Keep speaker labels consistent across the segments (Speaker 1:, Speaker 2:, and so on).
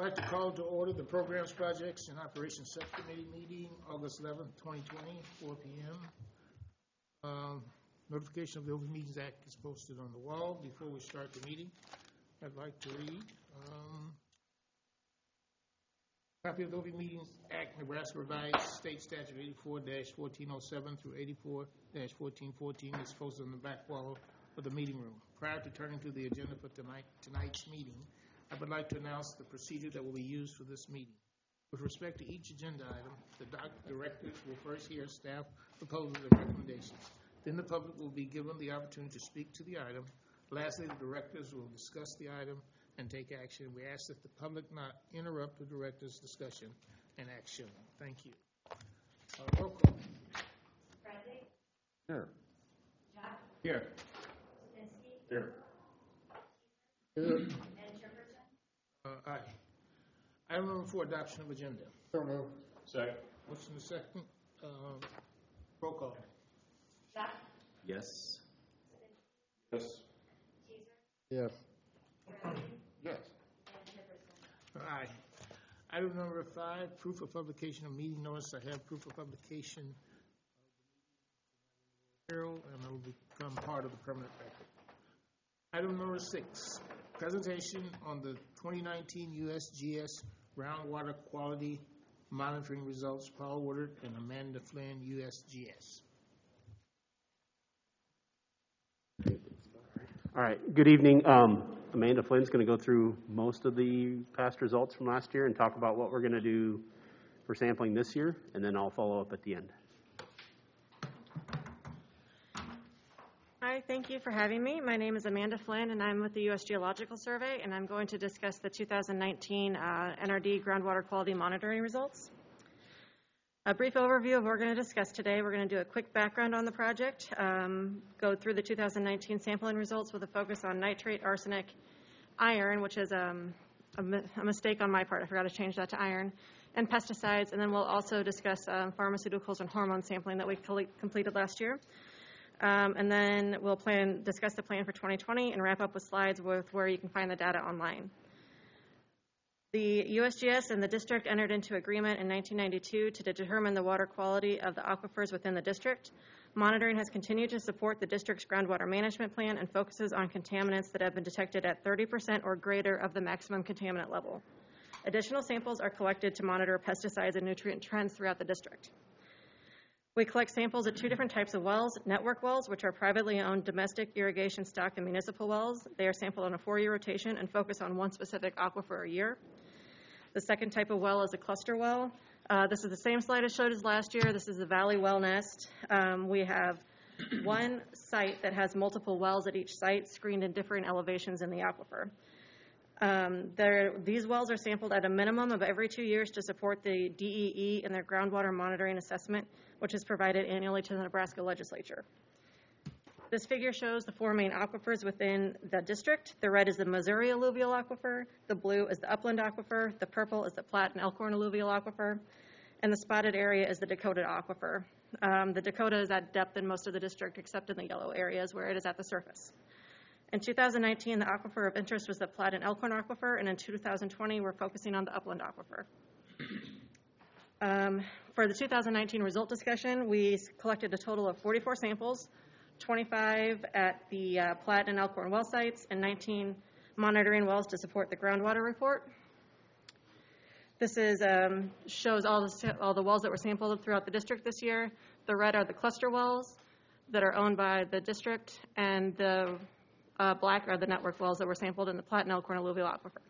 Speaker 1: I'd like to call to order the Programs, Projects, and Operations Subcommittee meeting, August 11th, 2020, 4 p.m. Notification of the Open Meetings Act is posted on the wall. Before we start the meeting, I'd like to read copy of the Open Meetings Act, Nebraska Revised State Statute 84-1407 through 84-1414 is posted on the back wall of the meeting room. Prior to turning to the agenda for tonight's meeting, I would like to announce the procedure that will be used for this meeting. With respect to each agenda item, the directors will first hear staff proposals and recommendations. Then the public will be given the opportunity to speak to the item. Lastly, the directors will discuss the item and take action. We ask that the public not interrupt the director's discussion and action. Thank you. Roll call.
Speaker 2: Bradley?
Speaker 3: Here.
Speaker 2: Jock?
Speaker 1: Here.
Speaker 2: Stinsky?
Speaker 3: Here.
Speaker 1: Here.
Speaker 2: And Jefferson?
Speaker 1: Aye. Item number 4, adoption of agenda.
Speaker 3: So moved. Second.
Speaker 1: Motion is second. Roll call.
Speaker 2: Jock?
Speaker 3: Yes. Yes.
Speaker 2: Teaser?
Speaker 3: Yes.
Speaker 2: Bradley?
Speaker 3: Yes.
Speaker 2: And Jefferson?
Speaker 1: Aye. Item number 5, proof of publication of meeting notice. I have proof of publication and it will become part of the permanent record. Item number 6, presentation on the 2019 USGS groundwater quality monitoring results. Paul Woodard and Amanda Flynn, USGS.
Speaker 4: All right, good evening. Amanda Flynn's going to go through most of the past results from last year and talk about what we're going to do for sampling this year, and then I'll follow up at the end.
Speaker 5: Hi, thank you for having me. My name is Amanda Flynn, and I'm with the U.S. Geological Survey, and I'm going to discuss the 2019 NRD groundwater quality monitoring results. A brief overview of what we're going to discuss today. We're going to do a quick background on the project, go through the 2019 sampling results with a focus on nitrate, arsenic, iron, which is a mistake on my part. I forgot to change that to iron, and pesticides. And then we'll also discuss pharmaceuticals and hormone sampling that we completed last year. And then we'll discuss the plan for 2020 and wrap up with slides with where you can find the data online. The USGS and the district entered into agreement in 1992 to determine the water quality of the aquifers within the district. Monitoring has continued to support the district's groundwater management plan and focuses on contaminants that have been detected at 30% or greater of the maximum contaminant level. Additional samples are collected to monitor pesticides and nutrient trends throughout the district. We collect samples at 2 different types of wells: network wells, which are privately owned domestic irrigation stock and municipal wells. They are sampled on a 4-year rotation and focus on one specific aquifer a year. The second type of well is a cluster well. This is the same slide I showed as last year. This is the Valley Well Nest. We have one site that has multiple wells at each site screened in different elevations in the aquifer. These wells are sampled at a minimum of every 2 years to support the DEE and their groundwater monitoring assessment, which is provided annually to the Nebraska legislature. This figure shows the 4 main aquifers within the district. The red is the Missouri alluvial aquifer, the blue is the Upland aquifer, the purple is the Platte and Elkhorn alluvial aquifer, and the spotted area is the Dakota aquifer. The Dakota is at depth in most of the district except in the yellow areas where it is at the surface. In 2019, the aquifer of interest was the Platte and Elkhorn aquifer, and in 2020, we're focusing on the Upland aquifer. For the 2019 result discussion, we collected a total of 44 samples, 25 at the Platte and Elkhorn well sites, and 19 monitoring wells to support the groundwater report. This shows all the wells that were sampled throughout the district this year. The red are the cluster wells that are owned by the district, and the black are the network wells that were sampled in the Platte and Elkhorn alluvial aquifer.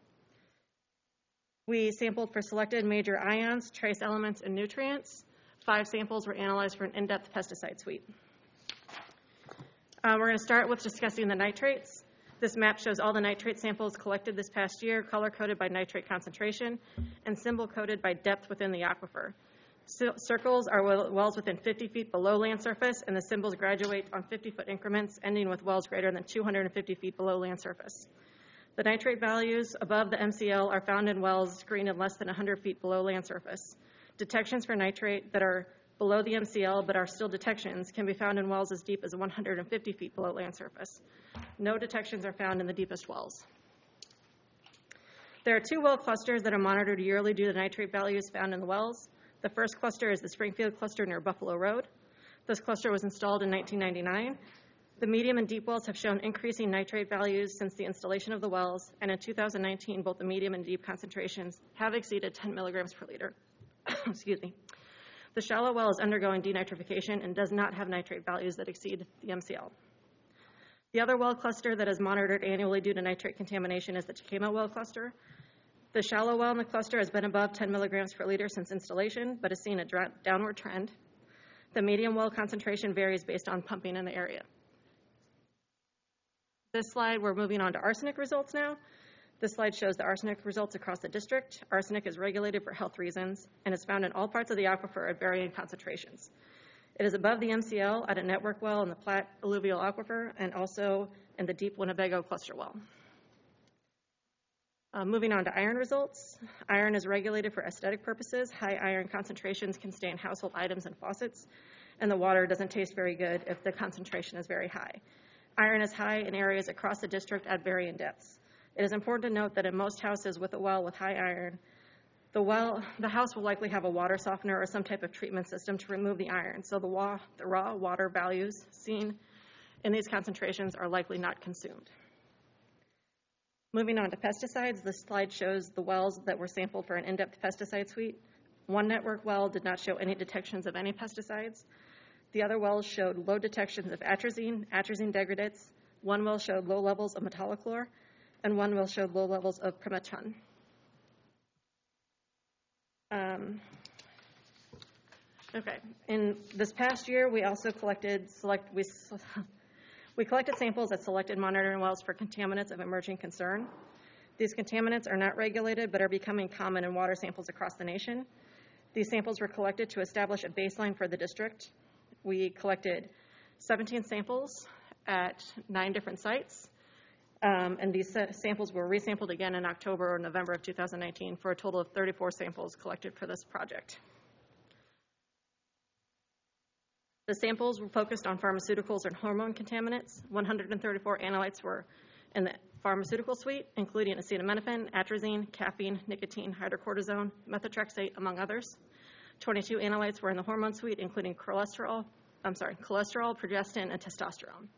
Speaker 5: We sampled for selected major ions, trace elements, and nutrients. 5 samples were analyzed for an in-depth pesticide suite. We're going to start with discussing the nitrates. This map shows all the nitrate samples collected this past year, color-coded by nitrate concentration, and symbol-coded by depth within the aquifer. Circles are wells within 50 feet below land surface, and the symbols graduate on 50-foot increments, ending with wells greater than 250 feet below land surface. The nitrate values above the MCL are found in wells screened in less than 100 feet below land surface. Detections for nitrate that are below the MCL but are still detections can be found in wells as deep as 150 feet below land surface. No detections are found in the deepest wells. There are two well clusters that are monitored yearly due to the nitrate values found in the wells. The first cluster is the Springfield cluster near Buffalo Road. This cluster was installed in 1999. The medium and deep wells have shown increasing nitrate values since the installation of the wells, and in 2019, both the medium and deep concentrations have exceeded 10 milligrams per liter. Excuse me. The shallow well is undergoing denitrification and does not have nitrate values that exceed the MCL. The other well cluster that is monitored annually due to nitrate contamination is the Takema well cluster. The shallow well in the cluster has been above 10 milligrams per liter since installation, but has seen a downward trend. The medium well concentration varies based on pumping in the area. This slide, we're moving on to arsenic results now. This slide shows the arsenic results across the district. Arsenic is regulated for health reasons and is found in all parts of the aquifer at varying concentrations. It is above the MCL at a network well in the Platte alluvial aquifer and also in the deep Winnebago cluster well. Moving on to iron results. Iron is regulated for aesthetic purposes. High iron concentrations can stain household items and faucets, and the water doesn't taste very good if the concentration is very high. Iron is high in areas across the district at varying depths. It is important to note that in most houses with a well with high iron, the house will likely have a water softener or some type of treatment system to remove the iron, so the raw water values seen in these concentrations are likely not consumed. Moving on to pesticides, this slide shows the wells that were sampled for an in-depth pesticide suite. One network well did not show any detections of any pesticides. The other wells showed low detections of atrazine, atrazine degradates. One well showed low levels of metolachlor, and one well showed low levels of primetun. Okay, in this past year, we also collected we collected samples at selected monitoring wells for contaminants of emerging concern. These contaminants are not regulated, but are becoming common in water samples across the nation. These samples were collected to establish a baseline for the district. We collected 17 samples at 9 different sites, and these samples were resampled again in October or November of 2019 for a total of 34 samples collected for this project. The samples were focused on pharmaceuticals and hormone contaminants. 134 analytes were in the pharmaceutical suite, including acetaminophen, atrazine, caffeine, nicotine, hydrocortisone, methotrexate, among others. 22 analytes were in the hormone suite, including cholesterol, progestin, and testosterone.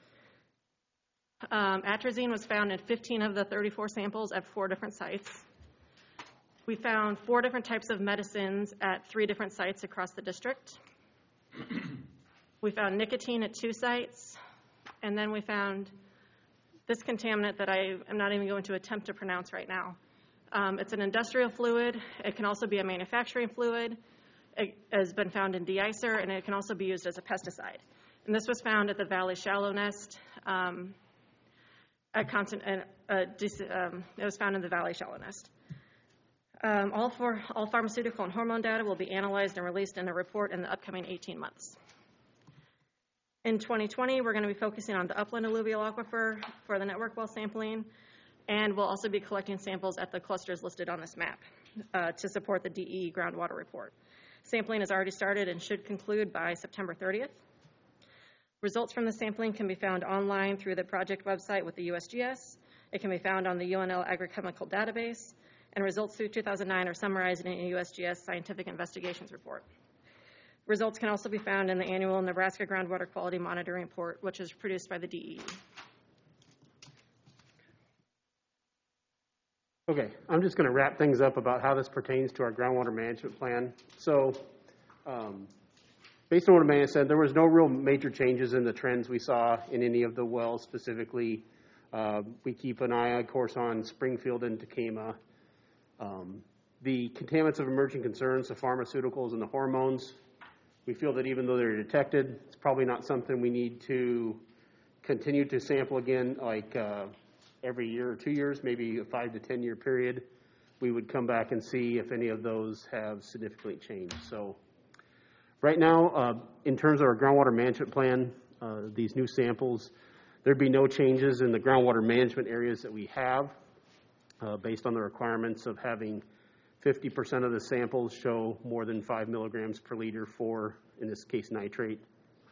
Speaker 5: Atrazine was found in 15 of the 34 samples at 4 different sites. We found 4 different types of medicines at 3 different sites across the district. We found nicotine at 2 sites, and then we found this contaminant that I am not even going to attempt to pronounce right now. It's an industrial fluid. It can also be a manufacturing fluid. It has been found in de-icer, and it can also be used as a pesticide. And this was found at the Valley Shallow Nest. It was found in the Valley Shallow Nest. All pharmaceutical and hormone data will be analyzed and released in a report in the upcoming 18 months. In 2020, we're going to be focusing on the upland alluvial aquifer for the network well sampling, and we'll also be collecting samples at the clusters listed on this map to support the DE groundwater report. Sampling has already started and should conclude by September 30th. Results from the sampling can be found online through the project website with the USGS. It can be found on the UNL Agrochemical Database, and results through 2009 are summarized in a USGS Scientific Investigations Report. Results can also be found in the annual Nebraska Groundwater Quality Monitoring Report, which is produced by the DEE.
Speaker 4: Okay, I'm just going to wrap things up about how this pertains to our groundwater management plan. So, based on what Amanda said, there was no real major changes in the trends we saw in any of the wells specifically. We keep an eye, of course, on Springfield and Takema. The contaminants of emerging concerns, the pharmaceuticals and the hormones, we feel that even though they're detected, it's probably not something we need to continue to sample again, like every year or 2 years, maybe a 5 to 10 year period. We would come back and see if any of those have significantly changed. So right now, in terms of our groundwater management plan, these new samples, there'd be no changes in the groundwater management areas that we have based on the requirements of having 50% of the samples show more than 5 milligrams per liter for, in this case, nitrate.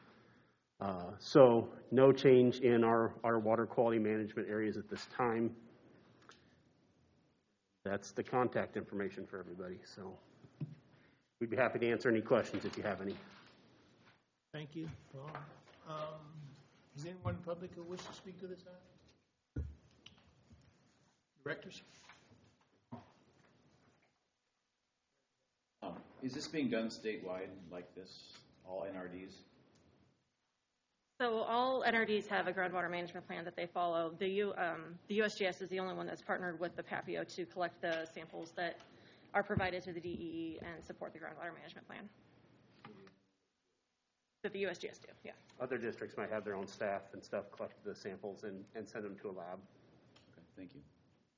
Speaker 4: So no change in our water quality management areas at this time. That's the contact information for everybody, so we'd be happy to answer any questions if you have any.
Speaker 1: Thank you. Paul. Is there anyone in public who wishes to speak to this item? Directors?
Speaker 3: Is this being done statewide like this, all NRDs?
Speaker 5: So all NRDs have a groundwater management plan that they follow. The USGS is the only one that's partnered with the PAPIO to collect the samples that are provided to the DEE and support the groundwater management plan. That the USGS do, yeah.
Speaker 4: Other districts might have their own staff and stuff collect the samples and send them to a lab.
Speaker 3: Okay, thank you.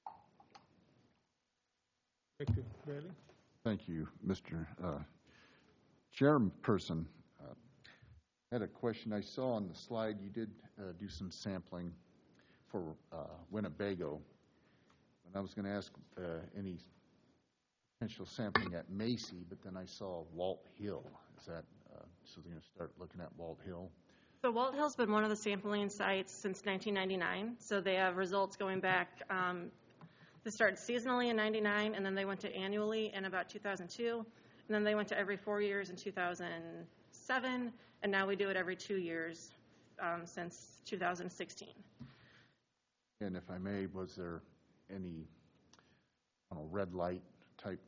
Speaker 1: Director Bailey?
Speaker 6: Thank you, Mr. Chairperson. I had a question. I saw on the slide you did do some sampling for Winnebago. And I was going to ask any potential sampling at Macy, but then I saw Walt Hill. Is that, so they're going to start looking at Walt Hill?
Speaker 5: So Walt Hill's been one of the sampling sites since 1999. So they have results going back. They started seasonally in 99, and then they went to annually in about 2002, and then they went to every 4 years in 2007, and now we do it every 2 years since 2016.
Speaker 6: And if I may, was there any red light type?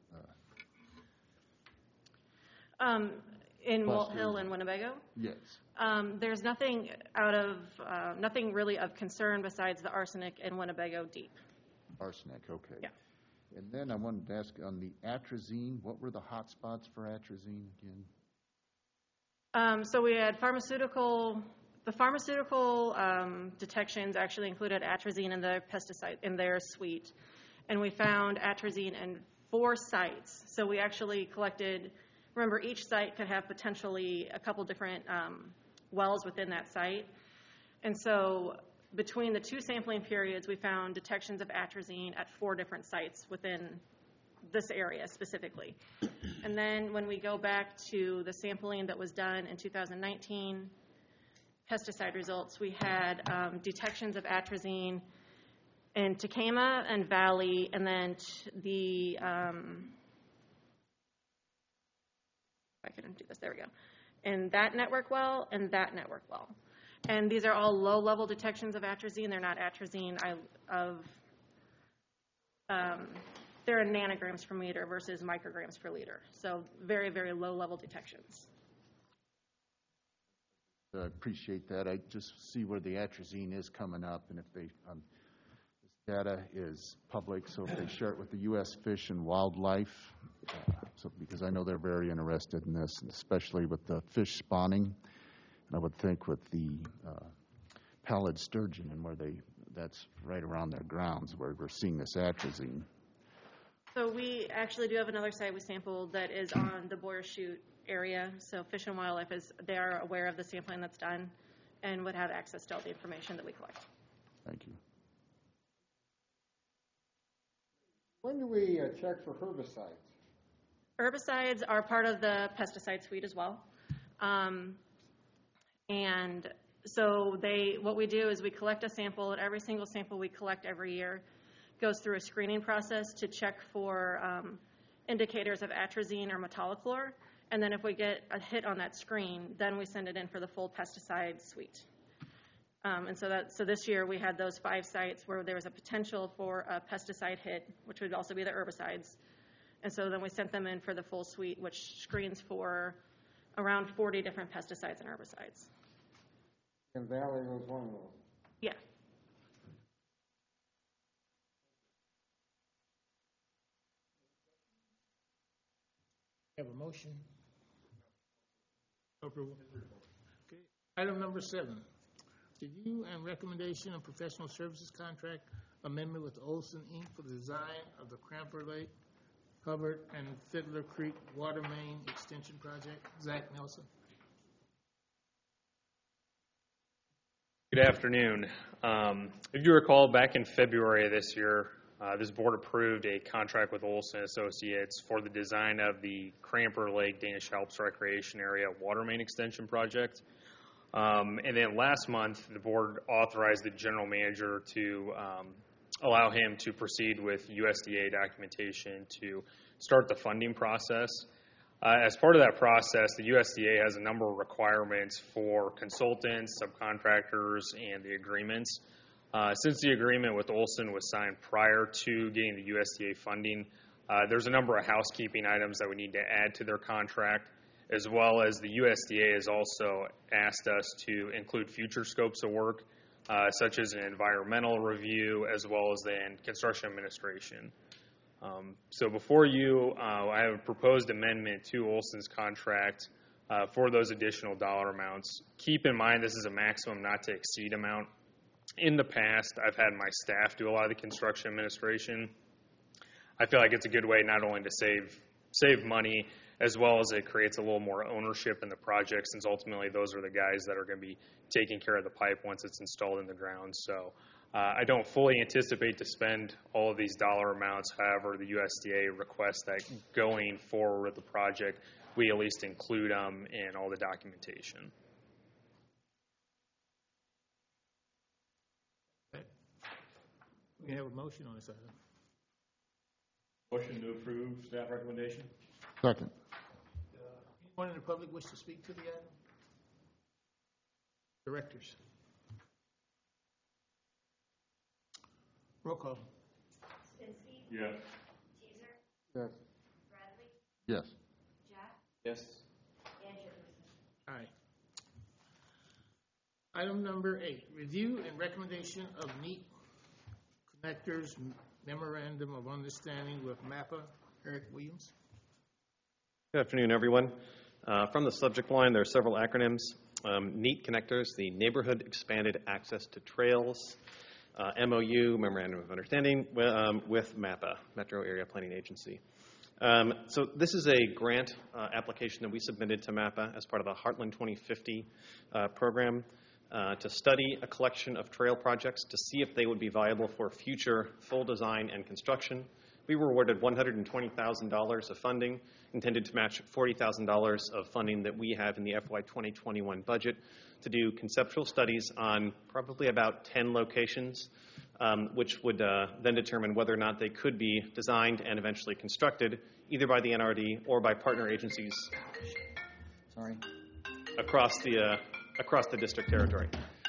Speaker 5: In Walt Hill and Winnebago?
Speaker 6: Yes.
Speaker 5: There's nothing nothing really of concern besides the arsenic in Winnebago deep.
Speaker 6: Arsenic, okay.
Speaker 5: Yeah.
Speaker 6: And then I wanted to ask on the atrazine, what were the hot spots for atrazine again?
Speaker 5: So we had the pharmaceutical detections actually included atrazine in the pesticide, in their suite. And we found atrazine in 4 sites. So we actually collected, remember each site could have potentially a couple different wells within that site. And so between the 2 sampling periods, we found detections of atrazine at 4 different sites within this area specifically. And then when we go back to the sampling that was done in 2019, pesticide results, we had detections of atrazine in Takema and Valley, and then the, I couldn't do this, there we go, in that network well and that network well. And these are all low-level detections of atrazine. They're not atrazine they're in nanograms per meter versus micrograms per liter. So very, very low-level detections.
Speaker 6: I appreciate that. I just see where the atrazine is coming up, and if they, this data is public, so if they share it with the U.S. Fish and Wildlife, because I know they're very interested in this, and especially with the fish spawning. I would think with the pallid sturgeon and where that's right around their grounds where we're seeing this atrazine.
Speaker 5: So we actually do have another site we sampled that is on the Boyer Chute area. So Fish and Wildlife they are aware of the sampling that's done and would have access to all the information that we collect.
Speaker 6: Thank you.
Speaker 7: When do we check for herbicides?
Speaker 5: Herbicides are part of the pesticide suite as well. And so what we do is we collect a sample, and every single sample we collect every year goes through a screening process to check for indicators of atrazine or metolachlor. And then if we get a hit on that screen, then we send it in for the full pesticide suite. And so this year we had those 5 sites where there was a potential for a pesticide hit, which would also be the herbicides. And so then we sent them in for the full suite, which screens for around 40 different pesticides and herbicides.
Speaker 7: And Valley was one of those.
Speaker 5: Yeah.
Speaker 1: Have a motion? Approval. Okay. Item number 7, review and recommendation of professional services contract amendment with Olson Inc. for the design of the Cramper Lake, Hubbard, and Fiddler Creek Water Main Extension Project. Zach Nelson.
Speaker 8: Good afternoon. If you recall, back in February of this year, this board approved a contract with Olson Associates for the design of the Cramper Lake Danish Alps Recreation Area Water Main Extension Project. And then last month, the board authorized the general manager to allow him to proceed with USDA documentation to start the funding process. As part of that process, the USDA has a number of requirements for consultants, subcontractors, and the agreements. Since the agreement with Olson was signed prior to getting the USDA funding, there's a number of housekeeping items that we need to add to their contract, as well as the USDA has also asked us to include future scopes of work, such as an environmental review, as well as then construction administration. So before you, I have a proposed amendment to Olson's contract for those additional dollar amounts. Keep in mind this is a maximum not to exceed amount. In the past, I've had my staff do a lot of the construction administration. I feel like it's a good way not only to save money, as well as it creates a little more ownership in the project, since ultimately those are the guys that are going to be taking care of the pipe once it's installed in the ground. So I don't fully anticipate to spend all of these dollar amounts. However, the USDA requests that going forward with the project, we at least include them in all the documentation.
Speaker 1: We have a motion on this item.
Speaker 9: Motion to approve staff recommendation?
Speaker 6: Second.
Speaker 1: Anyone in the public wish to speak to the item? Directors. Roll call.
Speaker 2: Stinsky.
Speaker 9: Yes.
Speaker 2: Teaser.
Speaker 7: Yes.
Speaker 2: Bradley.
Speaker 6: Yes.
Speaker 2: Jack.
Speaker 3: Yes.
Speaker 2: And Jefferson.
Speaker 1: Aye. Item number 8, review and recommendation of NEAT Connectors Memorandum of Understanding with MAPPA. Eric Williams.
Speaker 10: Good afternoon, everyone. From the subject line, there are several acronyms. NEAT Connectors, the Neighborhood Expanded Access to Trails, MOU, Memorandum of Understanding, with MAPPA, Metro Area Planning Agency. So this is a grant application that we submitted to MAPPA as part of the Heartland 2050 program to study a collection of trail projects to see if they would be viable for future full design and construction. We were awarded $120,000 of funding, intended to match $40,000 of funding that we have in the FY 2021 budget to do conceptual studies on probably about 10 locations, which would then determine whether or not they could be designed and eventually constructed, either by the NRD or by partner agencies across the district territory.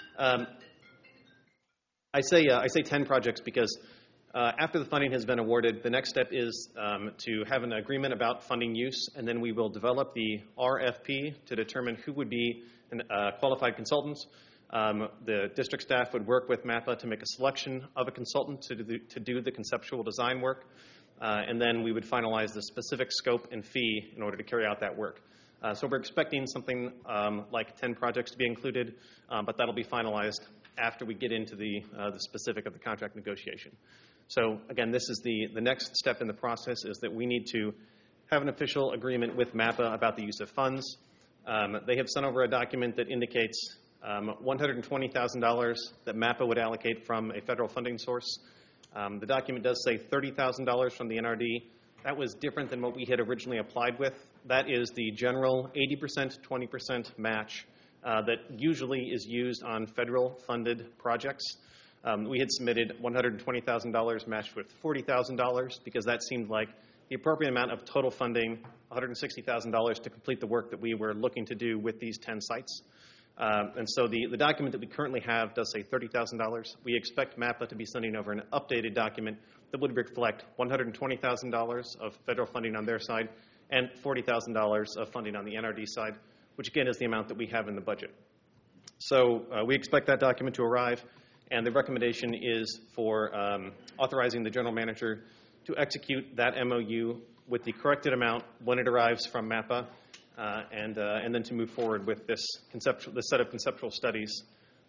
Speaker 10: I say 10 projects because after the funding has been awarded, the next step is to have an agreement about funding use, and then we will develop the RFP to determine who would be qualified consultants. The district staff would work with MAPPA to make a selection of a consultant to do the conceptual design work, and then we would finalize the specific scope and fee in order to carry out that work. So we're expecting something like 10 projects to be included, but that'll be finalized after we get into the specific of the contract negotiation. So again, this is the next step in the process, is that we need to have an official agreement with MAPPA about the use of funds. They have sent over a document that indicates $120,000 that MAPPA would allocate from a federal funding source. The document does say $30,000 from the NRD. That was different than what we had originally applied with. That is the general 80%, 20% match that usually is used on federal funded projects. We had submitted $120,000 matched with $40,000 because that seemed like the appropriate amount of total funding, $160,000 to complete the work that we were looking to do with these 10 sites. And so the document that we currently have does say $30,000. We expect MAPPA to be sending over an updated document that would reflect $120,000 of federal funding on their side and $40,000 of funding on the NRD side, which again is the amount that we have in the budget. So we expect that document to arrive, and the recommendation is for authorizing the general manager to execute that MOU with the corrected amount when it arrives from MAPPA, and then to move forward with this set of conceptual studies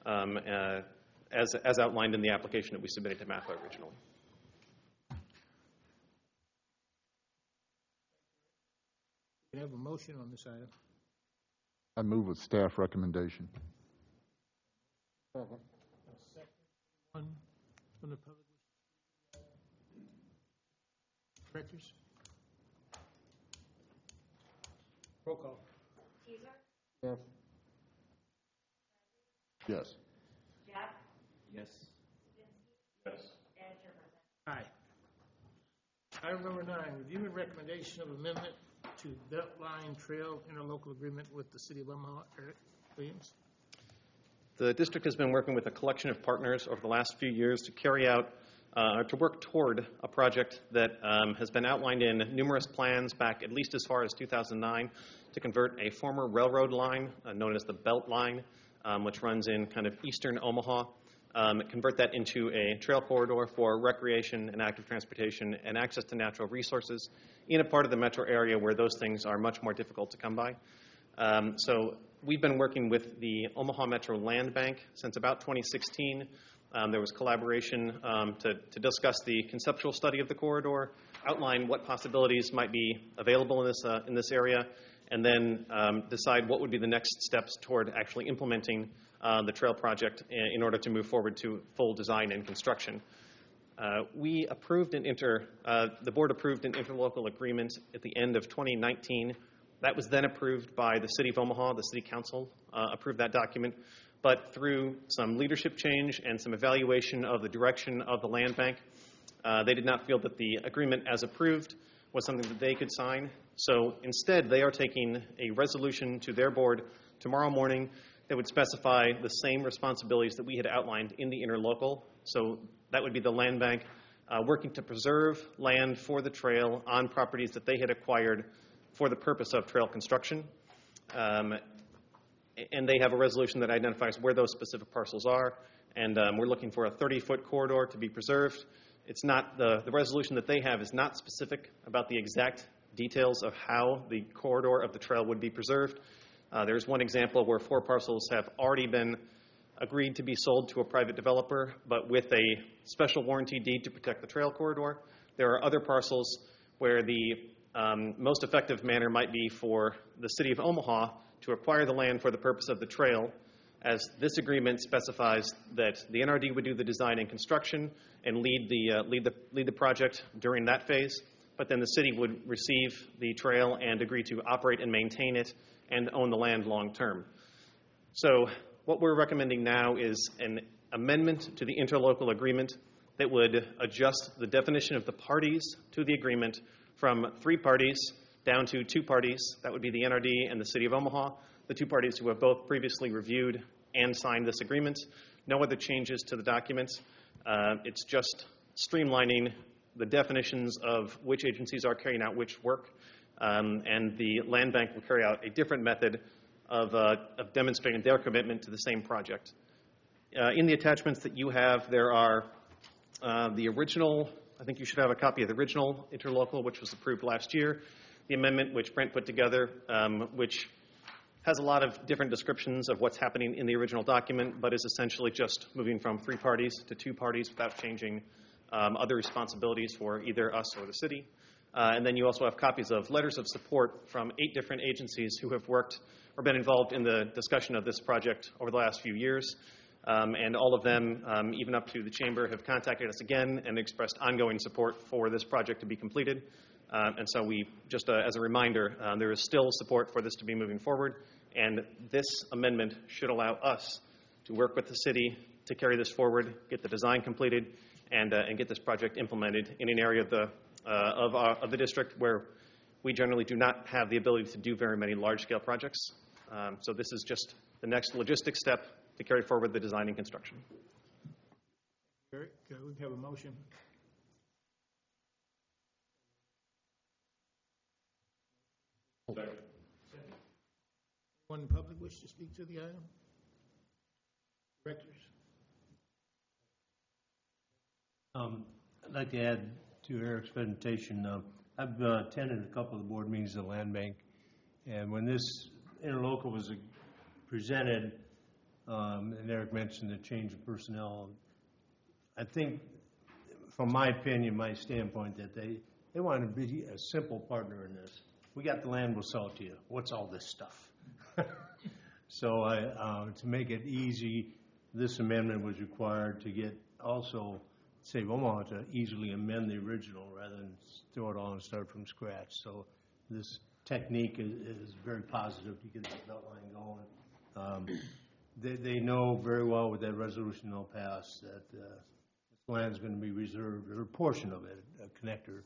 Speaker 10: as outlined in the application that we submitted to MAPPA originally.
Speaker 1: We have a motion on this item.
Speaker 6: I move with staff recommendation.
Speaker 1: One from the public. Directors. Roll call.
Speaker 2: Teaser.
Speaker 7: Yes.
Speaker 6: Yes.
Speaker 2: Jack.
Speaker 3: Yes.
Speaker 2: Stinsky.
Speaker 9: Yes.
Speaker 2: And Jefferson.
Speaker 1: Item number 9, review and recommendation of amendment to Beltline Trail interlocal agreement with the City of Omaha. Eric Williams.
Speaker 10: The district has been working with a collection of partners over the last few years to carry out, to work toward a project that has been outlined in numerous plans back at least as far as 2009 to convert a former railroad line known as the Belt Line, which runs in kind of eastern Omaha, convert that into a trail corridor for recreation and active transportation and access to natural resources in a part of the metro area where those things are much more difficult to come by. So we've been working with the Omaha Metro Land Bank since about 2016. There was collaboration to discuss the conceptual study of the corridor, outline what possibilities might be available in this area, and then decide what would be the next steps toward actually implementing the trail project in order to move forward to full design and construction. The board approved an interlocal agreement at the end of 2019. That was then approved by the City of Omaha. The City Council approved that document. But through some leadership change and some evaluation of the direction of the land bank, they did not feel that the agreement as approved was something that they could sign. So instead, they are taking a resolution to their board tomorrow morning that would specify the same responsibilities that we had outlined in the interlocal. So that would be the land bank working to preserve land for the trail on properties that they had acquired for the purpose of trail construction. And they have a resolution that identifies where those specific parcels are. And we're looking for a 30-foot corridor to be preserved. It's not the resolution that they have is not specific about the exact details of how the corridor of the trail would be preserved. There's one example where 4 parcels have already been agreed to be sold to a private developer, but with a special warranty deed to protect the trail corridor. There are other parcels where the most effective manner might be for the City of Omaha to acquire the land for the purpose of the trail, as this agreement specifies that the NRD would do the design and construction and lead the project during that phase, but then the city would receive the trail and agree to operate and maintain it and own the land long term. So what we're recommending now is an amendment to the interlocal agreement that would adjust the definition of the parties to the agreement from 3 parties down to 2 parties. That would be the NRD and the City of Omaha, the 2 parties who have both previously reviewed and signed this agreement. No other changes to the document. It's just streamlining the definitions of which agencies are carrying out which work, and the land bank will carry out a different method of demonstrating their commitment to the same project. In the attachments that you have, there are the original, I think you should have a copy of the original interlocal, which was approved last year, the amendment which Brent put together, which has a lot of different descriptions of what's happening in the original document, but is essentially just moving from 3 parties to 2 parties without changing other responsibilities for either us or the city. And then you also have copies of letters of support from 8 different agencies who have worked or been involved in the discussion of this project over the last few years. And all of them, even up to the chamber, have contacted us again and expressed ongoing support for this project to be completed. And so we, just as a reminder, there is still support for this to be moving forward. And this amendment should allow us to work with the city to carry this forward, get the design completed, and get this project implemented in an area of the district where we generally do not have the ability to do very many large-scale projects. So this is just the next logistic step to carry forward the design and construction.
Speaker 1: Eric, we have a motion.
Speaker 9: Second.
Speaker 1: Anyone in the public wish to speak to the item? Directors?
Speaker 11: I'd like to add to Eric's presentation. I've attended a couple of the board meetings of the Land Bank, and when this interlocal was presented, and Eric mentioned the change of personnel, I think, from my opinion, my standpoint, that they wanted to be a simple partner in this. We got the land, we'll sell it to you. What's all this stuff? So to make it easy, this amendment was required to get also Save Omaha to easily amend the original rather than throw it all and start from scratch. So this technique is very positive to get the outline going. They know very well with that resolution they'll pass that this land is going to be reserved, or a portion of it, a connector,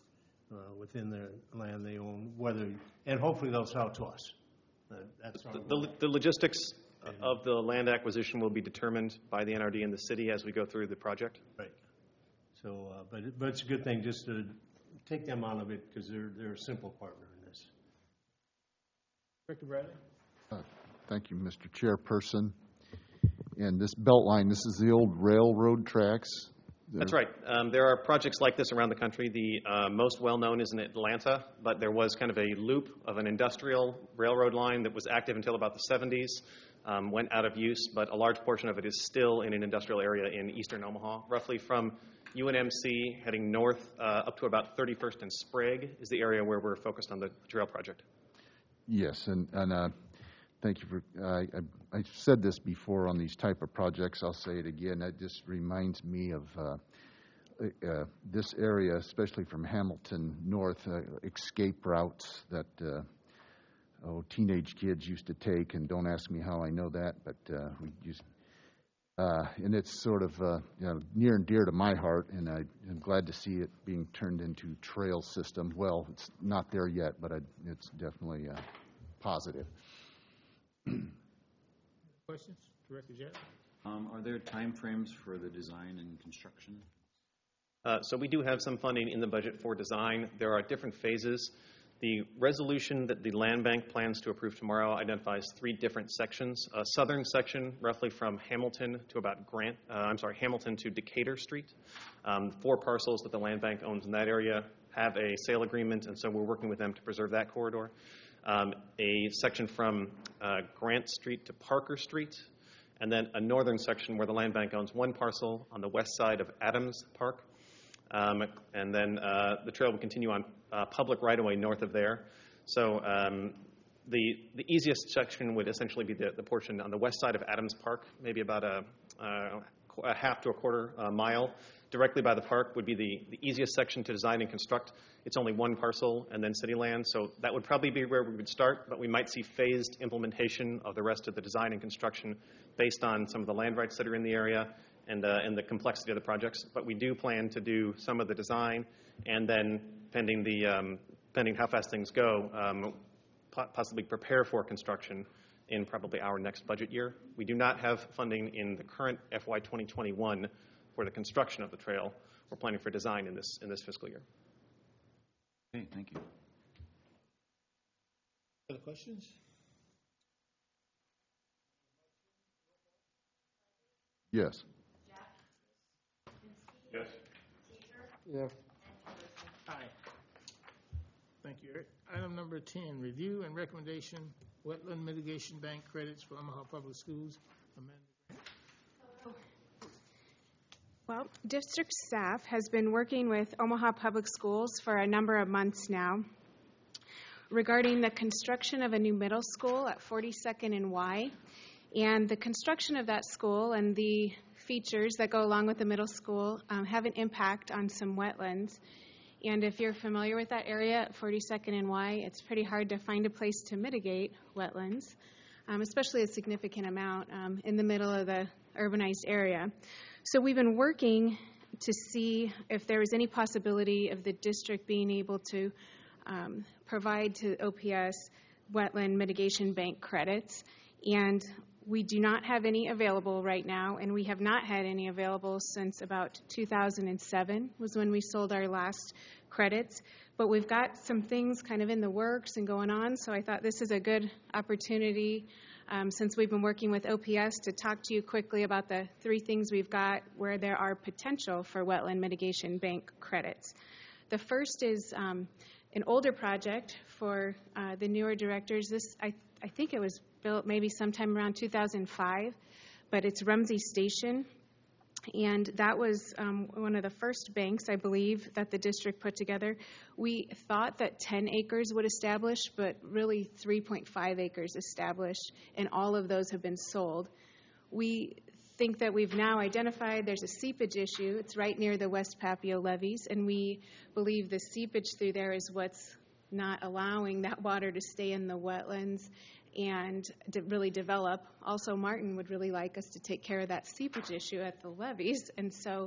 Speaker 11: within the land they own, and hopefully they'll sell to us. That's our goal.
Speaker 10: The logistics of the land acquisition will be determined by the NRD and the city as we go through the project.
Speaker 11: Right. So, but it's a good thing just to take them out of it because they're a simple partner in this.
Speaker 1: Director Bradley?
Speaker 6: Thank you, Mr. Chairperson. And this belt line, this is the old railroad tracks?
Speaker 10: That's right. There are projects like this around the country. The most well-known is in Atlanta, but there was kind of a loop of an industrial railroad line that was active until about the 70s, went out of use, but a large portion of it is still in an industrial area in eastern Omaha. Roughly from UNMC heading north up to about 31st and Sprague is the area where we're focused on the trail project.
Speaker 6: Yes, and thank you for, I've said this before on these type of projects, I'll say it again, that just reminds me of this area, especially from Hamilton north, escape routes that teenage kids used to take, and don't ask me how I know that, but we used, and it's sort of near and dear to my heart, and I'm glad to see it being turned into trail system. Well, it's not there yet, but it's definitely positive.
Speaker 1: Questions? Director Jeff?
Speaker 3: Are there timeframes for the design and construction?
Speaker 10: So we do have some funding in the budget for design. There are different phases. The resolution that the land bank plans to approve tomorrow identifies 3 different sections. A southern section, roughly from Hamilton to about Hamilton to Decatur Street. 4 parcels that the land bank owns in that area have a sale agreement, and so we're working with them to preserve that corridor. A section from Grant Street to Parker Street, and then a northern section where the land bank owns 1 parcel on the west side of Adams Park. And then the trail will continue on public right-of-way north of there. So the easiest section would essentially be the portion on the west side of Adams Park, maybe about a half to a quarter mile. Directly by the park would be the easiest section to design and construct. It's only 1 parcel and then city land, so that would probably be where we would start, but we might see phased implementation of the rest of the design and construction based on some of the land rights that are in the area and the complexity of the projects. But we do plan to do some of the design, and then pending how fast things go, possibly prepare for construction in probably our next budget year. We do not have funding in the current FY 2021 for the construction of the trail. We're planning for design in this fiscal year.
Speaker 3: Okay, thank you.
Speaker 1: Other questions?
Speaker 6: Yes.
Speaker 8: Yes.
Speaker 7: Yes.
Speaker 1: Aye. Thank you, Eric. Item number 10, review and recommendation, wetland mitigation bank credits for Omaha Public Schools. Amanda.
Speaker 12: Well, district staff has been working with Omaha Public Schools for a number of months now regarding the construction of a new middle school at 42nd and Y. And the construction of that school and the features that go along with the middle school have an impact on some wetlands. And if you're familiar with that area at 42nd and Y, it's pretty hard to find a place to mitigate wetlands, especially a significant amount in the middle of the urbanized area. So we've been working to see if there was any possibility of the district being able to provide to OPS wetland mitigation bank credits. And we do not have any available right now, and we have not had any available since about 2007 was when we sold our last credits. But we've got some things kind of in the works and going on, so I thought this is a good opportunity since we've been working with OPS to talk to you quickly about the 3 things we've got where there are potential for wetland mitigation bank credits. The first is an older project for the newer directors. This, I think it was built maybe sometime around 2005, but it's Rumsey Station. And that was one of the first banks, I believe, that the district put together. We thought that 10 acres would establish, but really 3.5 acres established, and all of those have been sold. We think that we've now identified there's a seepage issue. It's right near the West Papio levees, and we believe the seepage through there is what's not allowing that water to stay in the wetlands and to really develop. Also, Martin would really like us to take care of that seepage issue at the levees, and so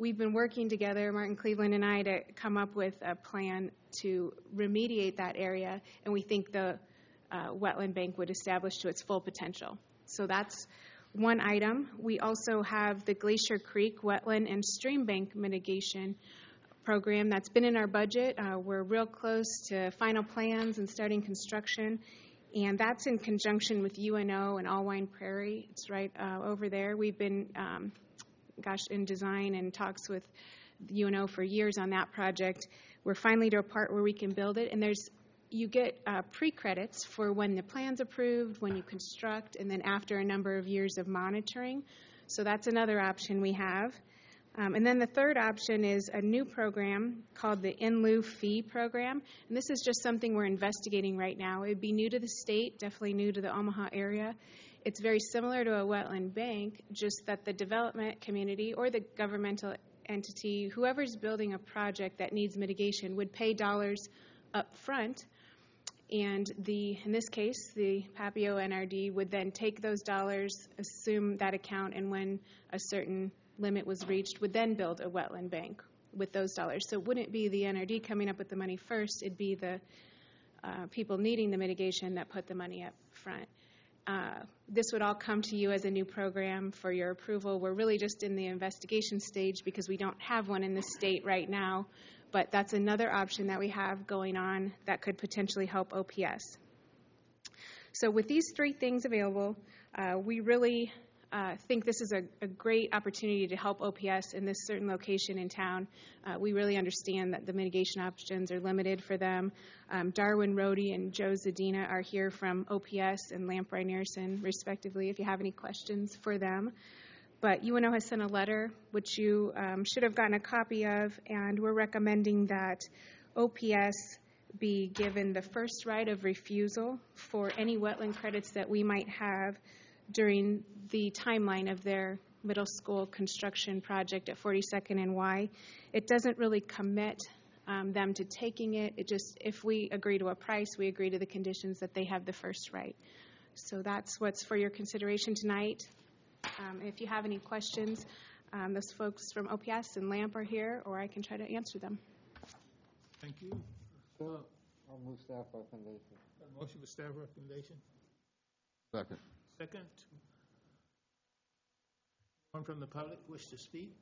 Speaker 12: we've been working together, Martin Cleveland and I, to come up with a plan to remediate that area, and we think the wetland bank would establish to its full potential. So that's one item. We also have the Glacier Creek Wetland and Stream Bank Mitigation Program that's been in our budget. We're real close to final plans and starting construction, and that's in conjunction with UNO and Allwine Prairie. It's right over there. We've been, in design and talks with UNO for years on that project. We're finally to a part where we can build it, and you get pre-credits for when the plan's approved, when you construct, and then after a number of years of monitoring. So that's another option we have. And then the third option is a new program called the In Lieu Fee Program. And this is just something we're investigating right now. It would be new to the state, definitely new to the Omaha area. It's very similar to a wetland bank, just that the development community or the governmental entity, whoever's building a project that needs mitigation, would pay dollars up front. And in this case, the Papio NRD would then take those dollars, assume that account, and when a certain limit was reached, would then build a wetland bank with those dollars. So it wouldn't be the NRD coming up with the money first. It'd be the people needing the mitigation that put the money up front. This would all come to you as a new program for your approval. We're really just in the investigation stage because we don't have one in the state right now. But that's another option that we have going on that could potentially help OPS. So with these three things available, we really think this is a great opportunity to help OPS in this certain location in town. We really understand that the mitigation options are limited for them. Darwin Rohde and Joe Zadina are here from OPS and Lamprey Nearson, respectively, if you have any questions for them. But UNO has sent a letter, which you should have gotten a copy of, and we're recommending that OPS be given the first right of refusal for any wetland credits that we might have during the timeline of their middle school construction project at 42nd and Y. It doesn't really commit them to taking it. It just, if we agree to a price, we agree to the conditions that they have the first right. So that's what's for your consideration tonight. If you have any questions, those folks from OPS and LAMP are here, or I can try to answer them.
Speaker 1: Thank you.
Speaker 7: Sir, I'll move staff recommendation.
Speaker 1: Motion for staff recommendation.
Speaker 6: Second.
Speaker 1: Second. One from the public wish to speak?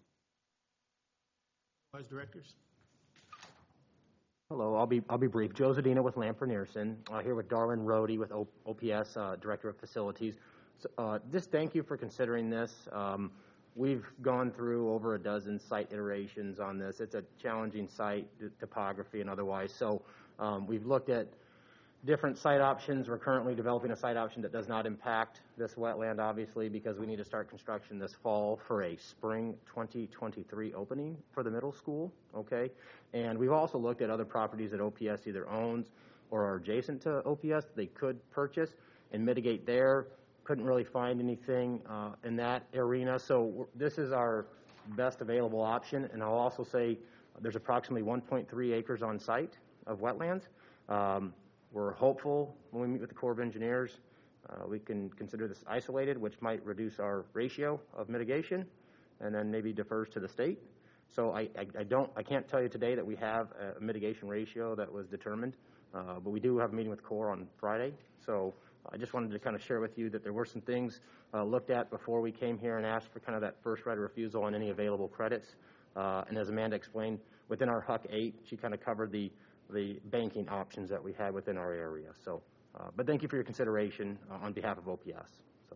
Speaker 1: Vice directors.
Speaker 13: Hello, I'll be brief. Joe Zadina with Lamprey Nearson, here with Darwin Rohde with OPS, Director of Facilities. So, just thank you for considering this. We've gone through over a dozen site iterations on this. It's a challenging site, topography and otherwise. So we've looked at different site options. We're currently developing a site option that does not impact this wetland, obviously, because we need to start construction this fall for a spring 2023 opening for the middle school, okay? And we've also looked at other properties that OPS either owns or are adjacent to OPS they could purchase and mitigate there. Couldn't really find anything in that arena, so this is our best available option. And I'll also say there's approximately 1.3 acres on site of wetlands. We're hopeful when we meet with the Corps of Engineers, we can consider this isolated, which might reduce our ratio of mitigation, and then maybe defers to the state. So I can't tell you today that we have a mitigation ratio that was determined, but we do have a meeting with Corps on Friday. So I just wanted to kind of share with you that there were some things looked at before we came here and asked for kind of that first right of refusal on any available credits. And as Amanda explained, within our HUC 8, she kind of covered the banking options that we had within our area. So, but thank you for your consideration on behalf of OPS. So.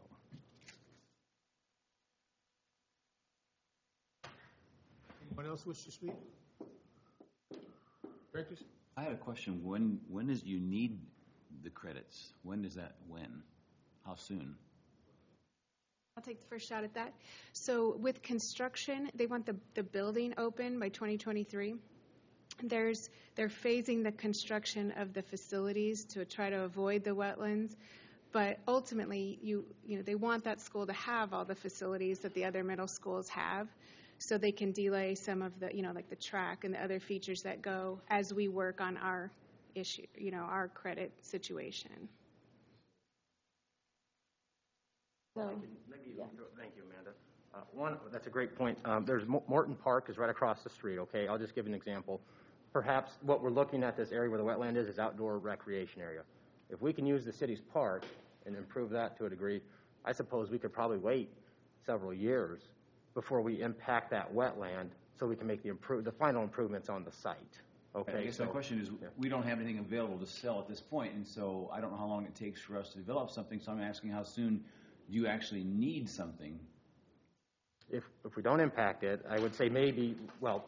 Speaker 1: Anyone else wish to speak? Directors?
Speaker 3: I had a question. When is you need the credits? When is that? When? How soon?
Speaker 12: I'll take the first shot at that. So with construction, they want the building open by 2023. They're phasing the construction of the facilities to try to avoid the wetlands, but ultimately, they want that school to have all the facilities that the other middle schools have, so they can delay some of the, like the track and the other features that go as we work on our issue, our credit situation.
Speaker 13: Thank you, Amanda. That's a great point. There's Morton Park is right across the street, okay? I'll just give you an example. Perhaps what we're looking at, this area where the wetland is outdoor recreation area. If we can use the city's park and improve that to a degree, I suppose we could probably wait several years before we impact that wetland so we can make the final improvements on the site, okay?
Speaker 3: I guess my question is, we don't have anything available to sell at this point, and so I don't know how long it takes for us to develop something, so I'm asking how soon do you actually need something?
Speaker 13: If we don't impact it, I would say maybe, well,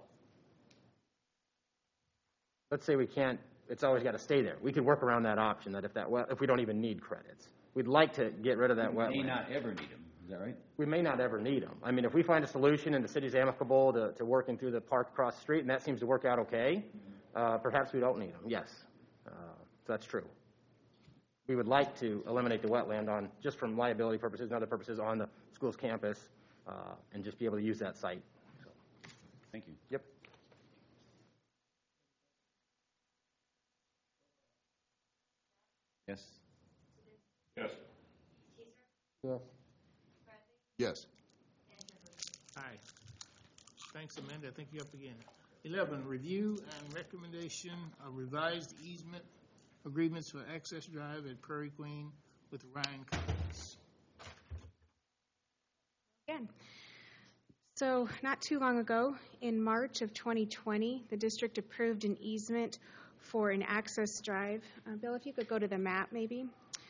Speaker 13: let's say we can't, it's always got to stay there. We could work around that option that if we don't even need credits. We'd like to get rid of that wetland.
Speaker 3: We may not ever need them, is that right?
Speaker 13: We may not ever need them. I mean, if we find a solution and the city's amicable to working through the park across the street and that seems to work out okay, perhaps we don't need them, yes. That's true. We would like to eliminate the wetland just from liability purposes and other purposes on the school's campus and just be able to use that site. So.
Speaker 3: Thank you.
Speaker 13: Yep.
Speaker 3: Yes.
Speaker 9: Yes.
Speaker 7: Yes.
Speaker 6: Yes.
Speaker 1: Aye. Thanks, Amanda. I think you're up again. 11, review and recommendation of revised easement agreements for access drive at Prairie Queen with Ryan Companies.
Speaker 12: Again. So not too long ago, in March of 2020, the district approved an easement for an access drive. Bill, if you could go to the map maybe.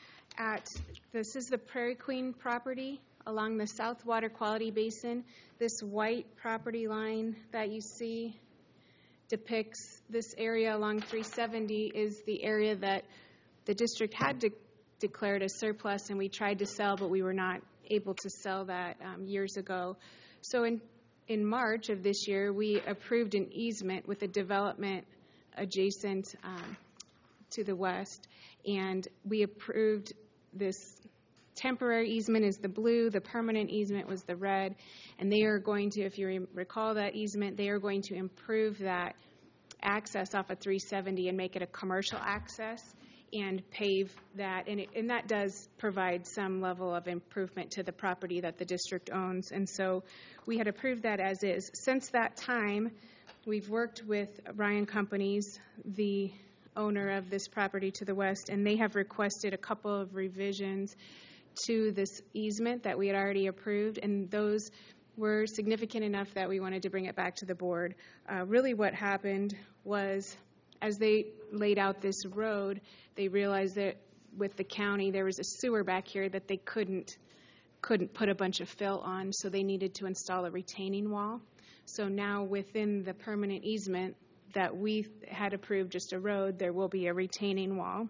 Speaker 12: This is the Prairie Queen property along the South Water Quality Basin. This white property line that you see depicts this area along 370 is the area that the district had declared as surplus, and we tried to sell, but we were not able to sell that years ago. So in March of this year, we approved an easement with a development adjacent to the west, and we approved this temporary easement is the blue, the permanent easement was the red, and they are going to, if you recall that easement, they are going to improve that access off of 370 and make it a commercial access and pave that, and that does provide some level of improvement to the property that the district owns, and so we had approved that as is. Since that time, we've worked with Ryan Companies, the owner of this property to the west, and they have requested a couple of revisions to this easement that we had already approved, and those were significant enough that we wanted to bring it back to the board. Really what happened was, as they laid out this road, they realized that with the county there was a sewer back here that they couldn't put a bunch of fill on, so they needed to install a retaining wall. So now within the permanent easement that we had approved, just a road, there will be a retaining wall.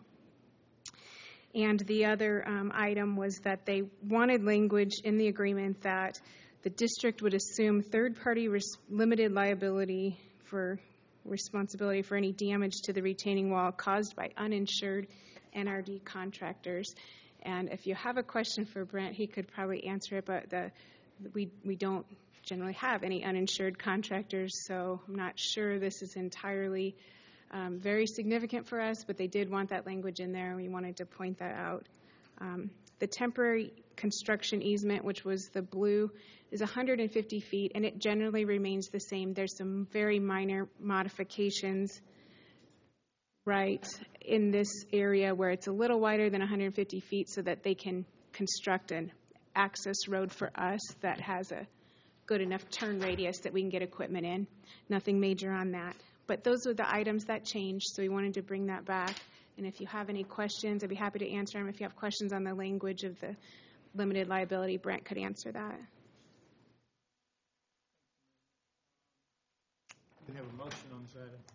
Speaker 12: And the other item was that they wanted language in the agreement that the district would assume third-party limited liability for responsibility for any damage to the retaining wall caused by uninsured NRD contractors. And if you have a question for Brent, he could probably answer it, but we don't generally have any uninsured contractors, so I'm not sure this is entirely very significant for us, but they did want that language in there, and we wanted to point that out. The temporary construction easement, which was the blue, is 150 feet, and it generally remains the same. There's some very minor modifications right in this area where it's a little wider than 150 feet so that they can construct an access road for us that has a good enough turn radius that we can get equipment in. Nothing major on that. But those are the items that changed, so we wanted to bring that back. And if you have any questions, I'd be happy to answer them. If you have questions on the language of the limited liability, Brent could answer that.
Speaker 1: We have a motion on this item.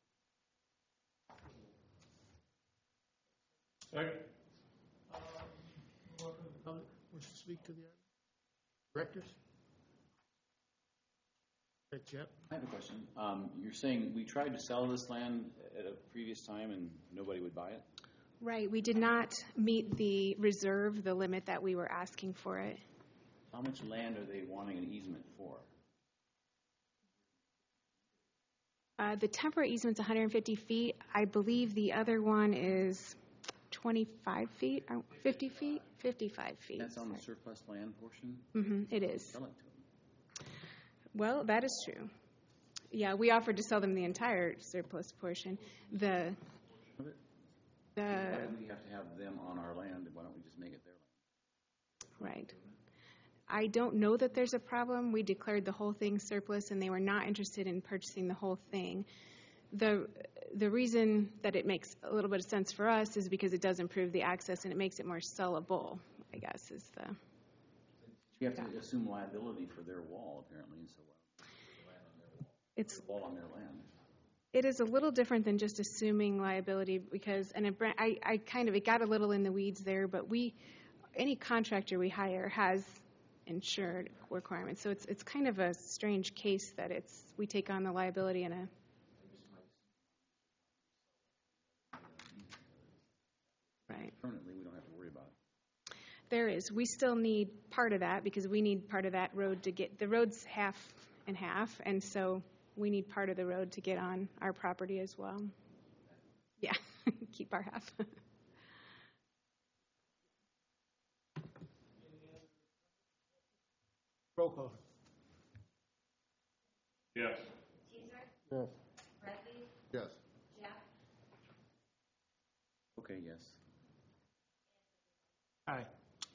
Speaker 9: Second.
Speaker 1: Welcome to the public. Wish to speak to the item? Directors? Jeff?
Speaker 3: I have a question. You're saying we tried to sell this land at a previous time and nobody would buy it?
Speaker 12: Right. We did not meet the reserve, the limit that we were asking for it.
Speaker 3: How much land are they wanting an easement for?
Speaker 12: The temporary easement's 150 feet. I believe the other one is 25 feet, 50 feet, 55 feet.
Speaker 3: That's on the surplus land portion?
Speaker 12: Mm-hmm, it is.
Speaker 3: Sell it to them.
Speaker 12: Well, that is true. Yeah, we offered to sell them the entire surplus portion.
Speaker 3: Why do we have to have them on our land? Why don't we just make it their land?
Speaker 12: Right. I don't know that there's a problem. We declared the whole thing surplus, and they were not interested in purchasing the whole thing. The reason that it makes a little bit of sense for us is because it does improve the access and it makes it more sellable, I guess, is the...
Speaker 3: You have to assume liability for their wall, apparently, and so
Speaker 12: it's
Speaker 3: wall on their land.
Speaker 12: It is a little different than just assuming liability because, and I kind of, it got a little in the weeds there, but any contractor we hire has insured requirements. So it's kind of a strange case that we take on the liability in a... Right.
Speaker 3: Permanently, we don't have to worry about it.
Speaker 12: There is. We still need part of that because we need part of that road to get, the road's half and half, and so we need part of the road to get on our property as well. Yeah, keep our half.
Speaker 1: Roll call.
Speaker 9: Yes.
Speaker 2: Teaser,
Speaker 7: Yes.
Speaker 2: Bradley,
Speaker 6: Yes.
Speaker 2: Jeff,
Speaker 3: Okay, yes.
Speaker 1: Aye.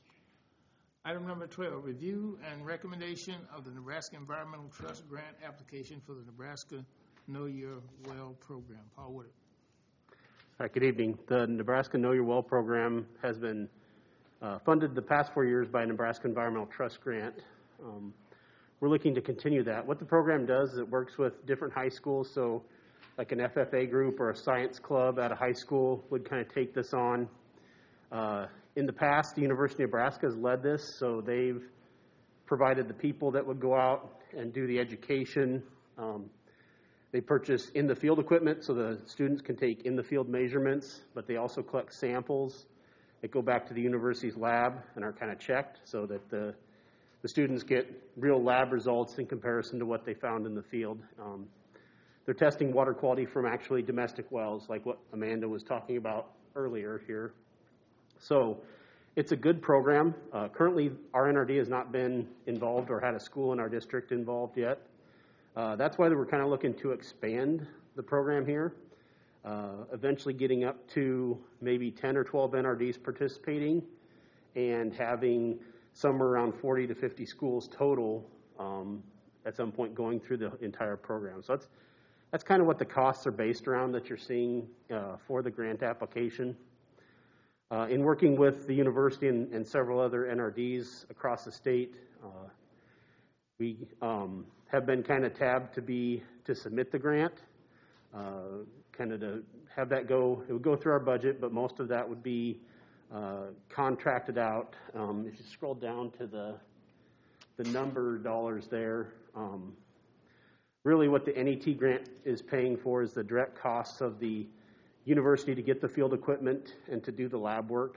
Speaker 1: Item number 12, review and recommendation of the Nebraska Environmental Trust Grant application for the Nebraska Know Your Well program. Paul Woodard.
Speaker 4: Hi, good evening. The Nebraska Know Your Well program has been funded the past 4 years by a Nebraska Environmental Trust Grant. We're looking to continue that. What the program does is it works with different high schools, so like an FFA group or a science club at a high school would kind of take this on. In the past, the University of Nebraska has led this, so they've provided the people that would go out and do the education. They purchase in-the-field equipment so the students can take in-the-field measurements, but they also collect samples that go back to the university's lab and are kind of checked so that the students get real lab results in comparison to what they found in the field. They're testing water quality from actually domestic wells, like what Amanda was talking about earlier here. So it's a good program. Currently, our NRD has not been involved or had a school in our district involved yet. That's why we're kind of looking to expand the program here, eventually getting up to maybe 10 or 12 NRDs participating and having somewhere around 40 to 50 schools total at some point going through the entire program. So that's kind of what the costs are based around that you're seeing for the grant application. In working with the university and several other NRDs across the state, we have been kind of tabbed to submit the grant, kind of to have that go. It would go through our budget, but most of that would be contracted out. If you scroll down to the number dollars there, really what the NET grant is paying for is the direct costs of the university to get the field equipment and to do the lab work.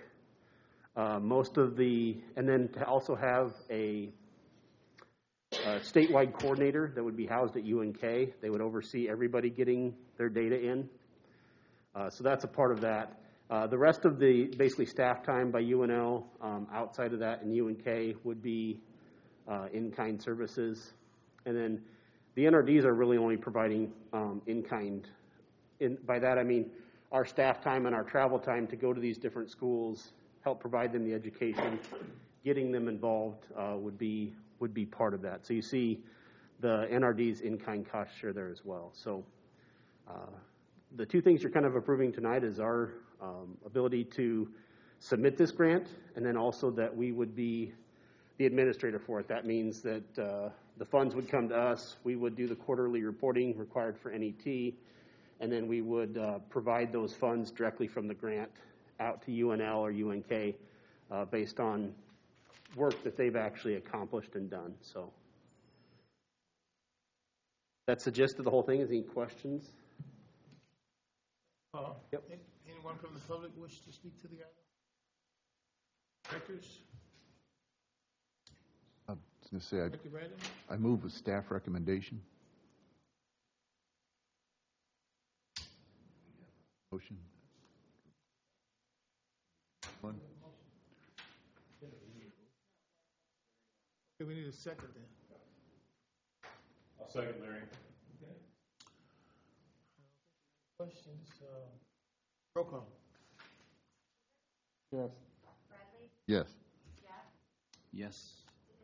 Speaker 4: And then to also have a statewide coordinator that would be housed at UNK. They would oversee everybody getting their data in. So that's a part of that. The rest of the basically staff time by UNL outside of that in UNK would be in-kind services. And then the NRDs are really only providing in-kind. By that I mean our staff time and our travel time to go to these different schools, help provide them the education, getting them involved would be part of that. So you see the NRD's in-kind cost share there as well. So the two things you're kind of approving tonight is our ability to submit this grant, and then also that we would be the administrator for it. That means that the funds would come to us, we would do the quarterly reporting required for NET, and then we would provide those funds directly from the grant out to UNL or UNK based on work that they've actually accomplished and done. So that's the gist of the whole thing. Is any questions?
Speaker 1: Yep. Anyone from the public wish to speak to the item? Directors?
Speaker 6: I was going to say,
Speaker 1: Director Brandon?
Speaker 6: I move with staff recommendation. Motion. One.
Speaker 1: Okay, we need a second then.
Speaker 9: second, Larry.
Speaker 1: Questions? Roll call.
Speaker 7: Yes.
Speaker 2: Bradley,
Speaker 6: Yes.
Speaker 2: Jeff,
Speaker 3: Yes.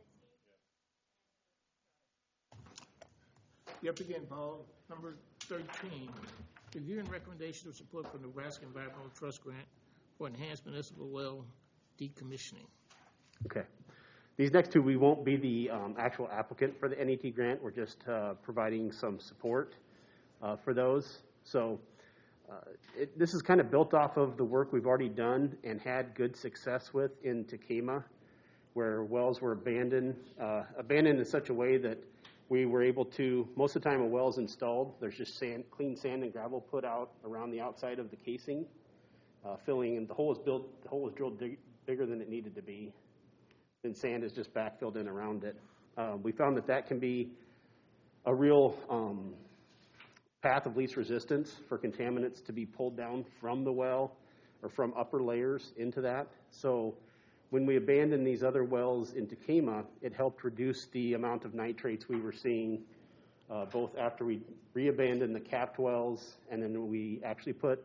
Speaker 1: You up again, Paul. Number 13, review and recommendation of support for Nebraska Environmental Trust Grant for enhanced municipal well decommissioning.
Speaker 4: Okay. These next two, we won't be the actual applicant for the NET grant. We're just providing some support for those. So this is kind of built off of the work we've already done and had good success with in Takema, where wells were abandoned in such a way that we were able to, most of the time a well's installed, there's just sand, clean sand and gravel put out around the outside of the casing, filling, and the hole was drilled bigger than it needed to be. Then sand is just backfilled in around it. We found that can be a real path of least resistance for contaminants to be pulled down from the well or from upper layers into that. So when we abandoned these other wells in Takema, it helped reduce the amount of nitrates we were seeing, both after we re-abandoned the capped wells and then we actually put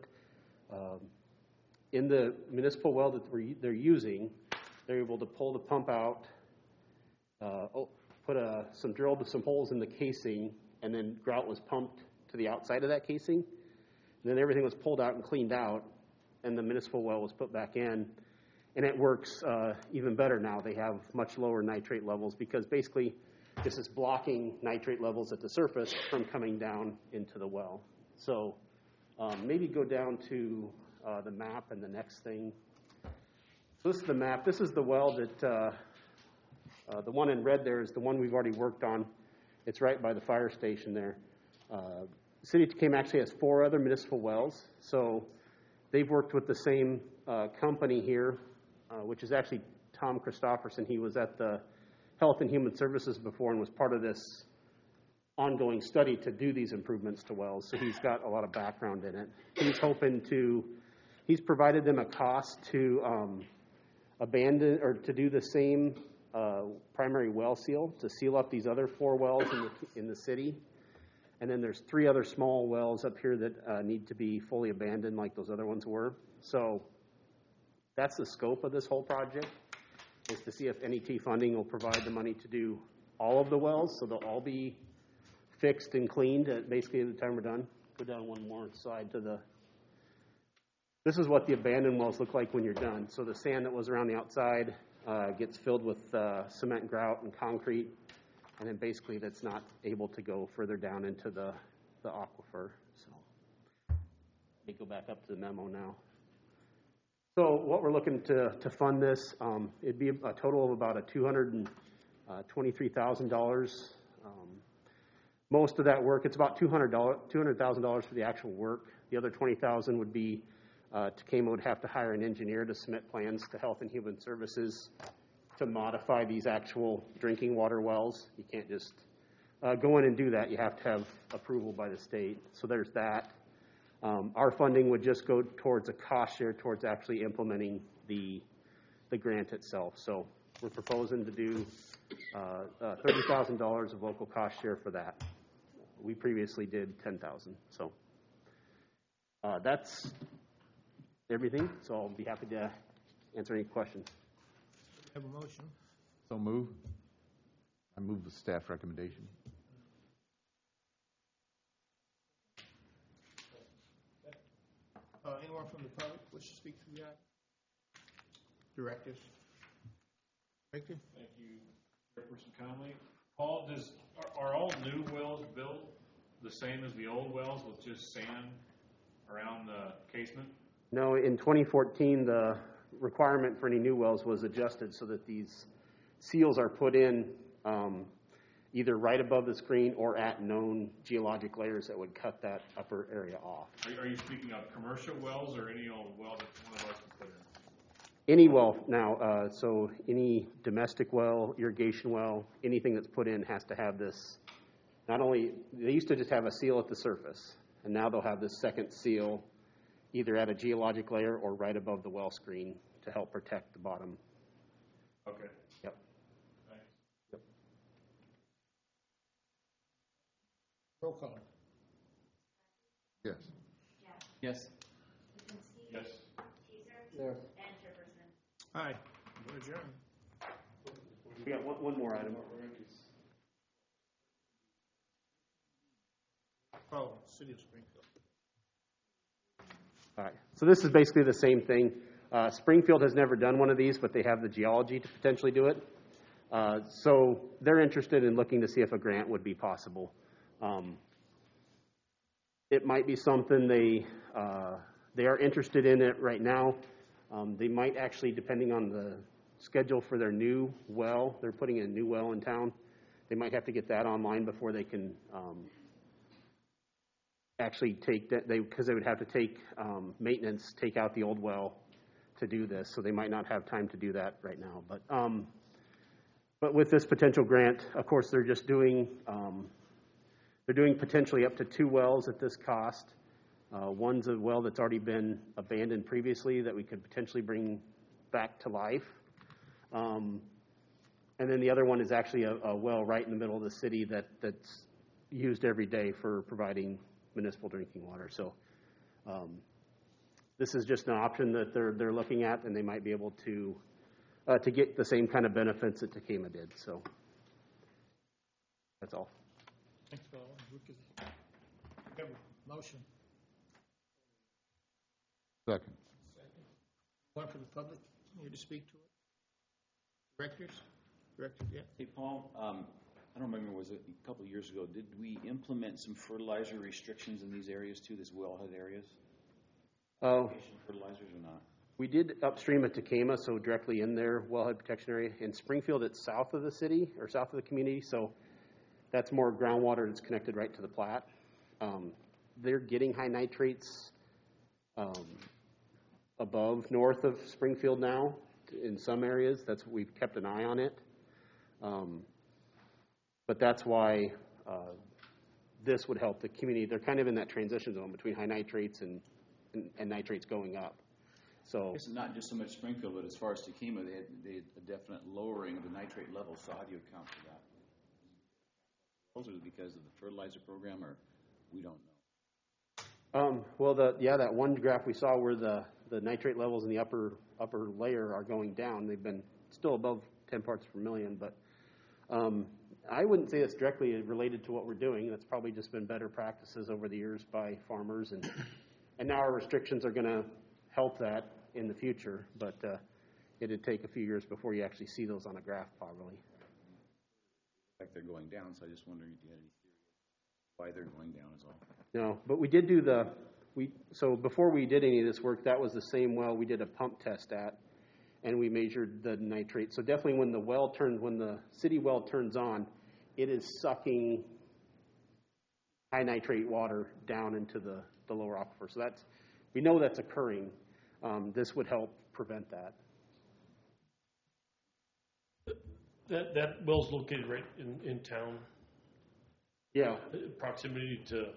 Speaker 4: in the municipal well that they're using, they're able to pull the pump out, drilled some holes in the casing, and then grout was pumped to the outside of that casing. And then everything was pulled out and cleaned out, and the municipal well was put back in. And it works even better now. They have much lower nitrate levels because basically this is blocking nitrate levels at the surface from coming down into the well. So maybe go down to the map and the next thing. So this is the map. This is the well that, the one in red there is the one we've already worked on. It's right by the fire station there. The city of Takema actually has 4 other municipal wells. So they've worked with the same company here, which is actually Tom Christofferson. He was at the Health and Human Services before and was part of this ongoing study to do these improvements to wells. So he's got a lot of background in it. He's provided them a cost to abandon or to do the same primary well seal, to seal up these other 4 wells in the city. And then there's 3 other small wells up here that need to be fully abandoned like those other ones were. So that's the scope of this whole project, is to see if NET funding will provide the money to do all of the wells, so they'll all be fixed and cleaned at basically the time we're done. Go down one more slide to the... This is what the abandoned wells look like when you're done. So the sand that was around the outside gets filled with cement grout and concrete, and then basically that's not able to go further down into the aquifer. So let me go back up to the memo now. So what we're looking to fund this, it'd be a total of about $223,000. Most of that work, it's about $200,000 for the actual work. The other $20,000 would be Takema would have to hire an engineer to submit plans to Health and Human Services to modify these actual drinking water wells. You can't just go in and do that. You have to have approval by the state. So there's that. Our funding would just go towards a cost share towards actually implementing the grant itself. So we're proposing to do $30,000 of local cost share for that. We previously did $10,000. So that's everything. So I'll be happy to answer any questions.
Speaker 1: Have a motion.
Speaker 6: So move. I move the staff recommendation.
Speaker 1: Anyone from the public wish to speak to the item? Directors. Thank you.
Speaker 9: Thank you, Chairperson Conley. Paul, are all new wells built the same as the old wells with just sand around the casement?
Speaker 4: No, in 2014, the requirement for any new wells was adjusted so that these seals are put in either right above the screen or at known geologic layers that would cut that upper area off.
Speaker 9: Are you speaking of commercial wells or any old well that one of us can put in?
Speaker 4: Any well now, so any domestic well, irrigation well, anything that's put in has to have this. Not only, they used to just have a seal at the surface, and now they'll have this second seal either at a geologic layer or right above the well screen to help protect the bottom.
Speaker 9: Okay.
Speaker 4: Yep.
Speaker 9: Thanks.
Speaker 4: Yep.
Speaker 1: Roll call.
Speaker 6: Yes.
Speaker 2: Jack,
Speaker 3: Yes.
Speaker 2: Kuzensky.
Speaker 9: Yes.
Speaker 2: Teaser.
Speaker 7: Yes.
Speaker 2: And Chairperson.
Speaker 1: Aye. We're adjourned.
Speaker 4: We got one more item.
Speaker 1: Oh, City of Springfield.
Speaker 4: All right, so this is basically the same thing. Springfield has never done one of these, but they have the geology to potentially do it. So they're interested in looking to see if a grant would be possible. It might be something they are interested in it right now. They might actually, depending on the schedule for their new well, they're putting in a new well in town. They might have to get that online before they can actually take that, because they would have to take maintenance, take out the old well to do this, so they might not have time to do that right now. But with this potential grant, of course, they're just doing, they're doing potentially up to 2 wells at this cost. One's a well that's already been abandoned previously that we could potentially bring back to life. And then the other one is actually a well right in the middle of the city that's used every day for providing municipal drinking water. So this is just an option that they're looking at, and they might be able to get the same kind of benefits that Takema did. So that's all.
Speaker 1: Thanks, Paul. We have a motion.
Speaker 6: Second.
Speaker 1: One for the public here to speak to it. Directors? Director, yeah.
Speaker 3: Hey, Paul, I don't remember, was it a couple of years ago, did we implement some fertilizer restrictions in these areas too, these wellhead areas? Fertilizers or not?
Speaker 4: We did upstream at Takema, so directly in their wellhead protection area. In Springfield, it's south of the city, or south of the community, so that's more groundwater that's connected right to the Platte. They're getting high nitrates above, north of Springfield now in some areas. We've kept an eye on it. But that's why this would help the community. They're kind of in that transition zone between high nitrates and nitrates going up. So
Speaker 3: This is not just so much Springfield, but as far as Takema, they had a definite lowering of the nitrate levels. So how do you account for that? Those are because of the fertilizer program, or we don't know?
Speaker 4: Well, that one graph we saw where the nitrate levels in the upper layer are going down. They've been still above 10 parts per million, but I wouldn't say it's directly related to what we're doing. That's probably just been better practices over the years by farmers, and now our restrictions are going to help that in the future, but it'd take a few years before you actually see those on a graph probably.
Speaker 3: Like they're going down, so I just wondering if you had any theory why they're going down is all.
Speaker 4: No, but we did do so before we did any of this work, that was the same well we did a pump test at, and we measured the nitrate. So definitely when the city well turns on, it is sucking high nitrate water down into the lower aquifer. So we know that's occurring. This would help prevent that.
Speaker 14: That well's located right in town.
Speaker 4: Yeah.
Speaker 14: Proximity to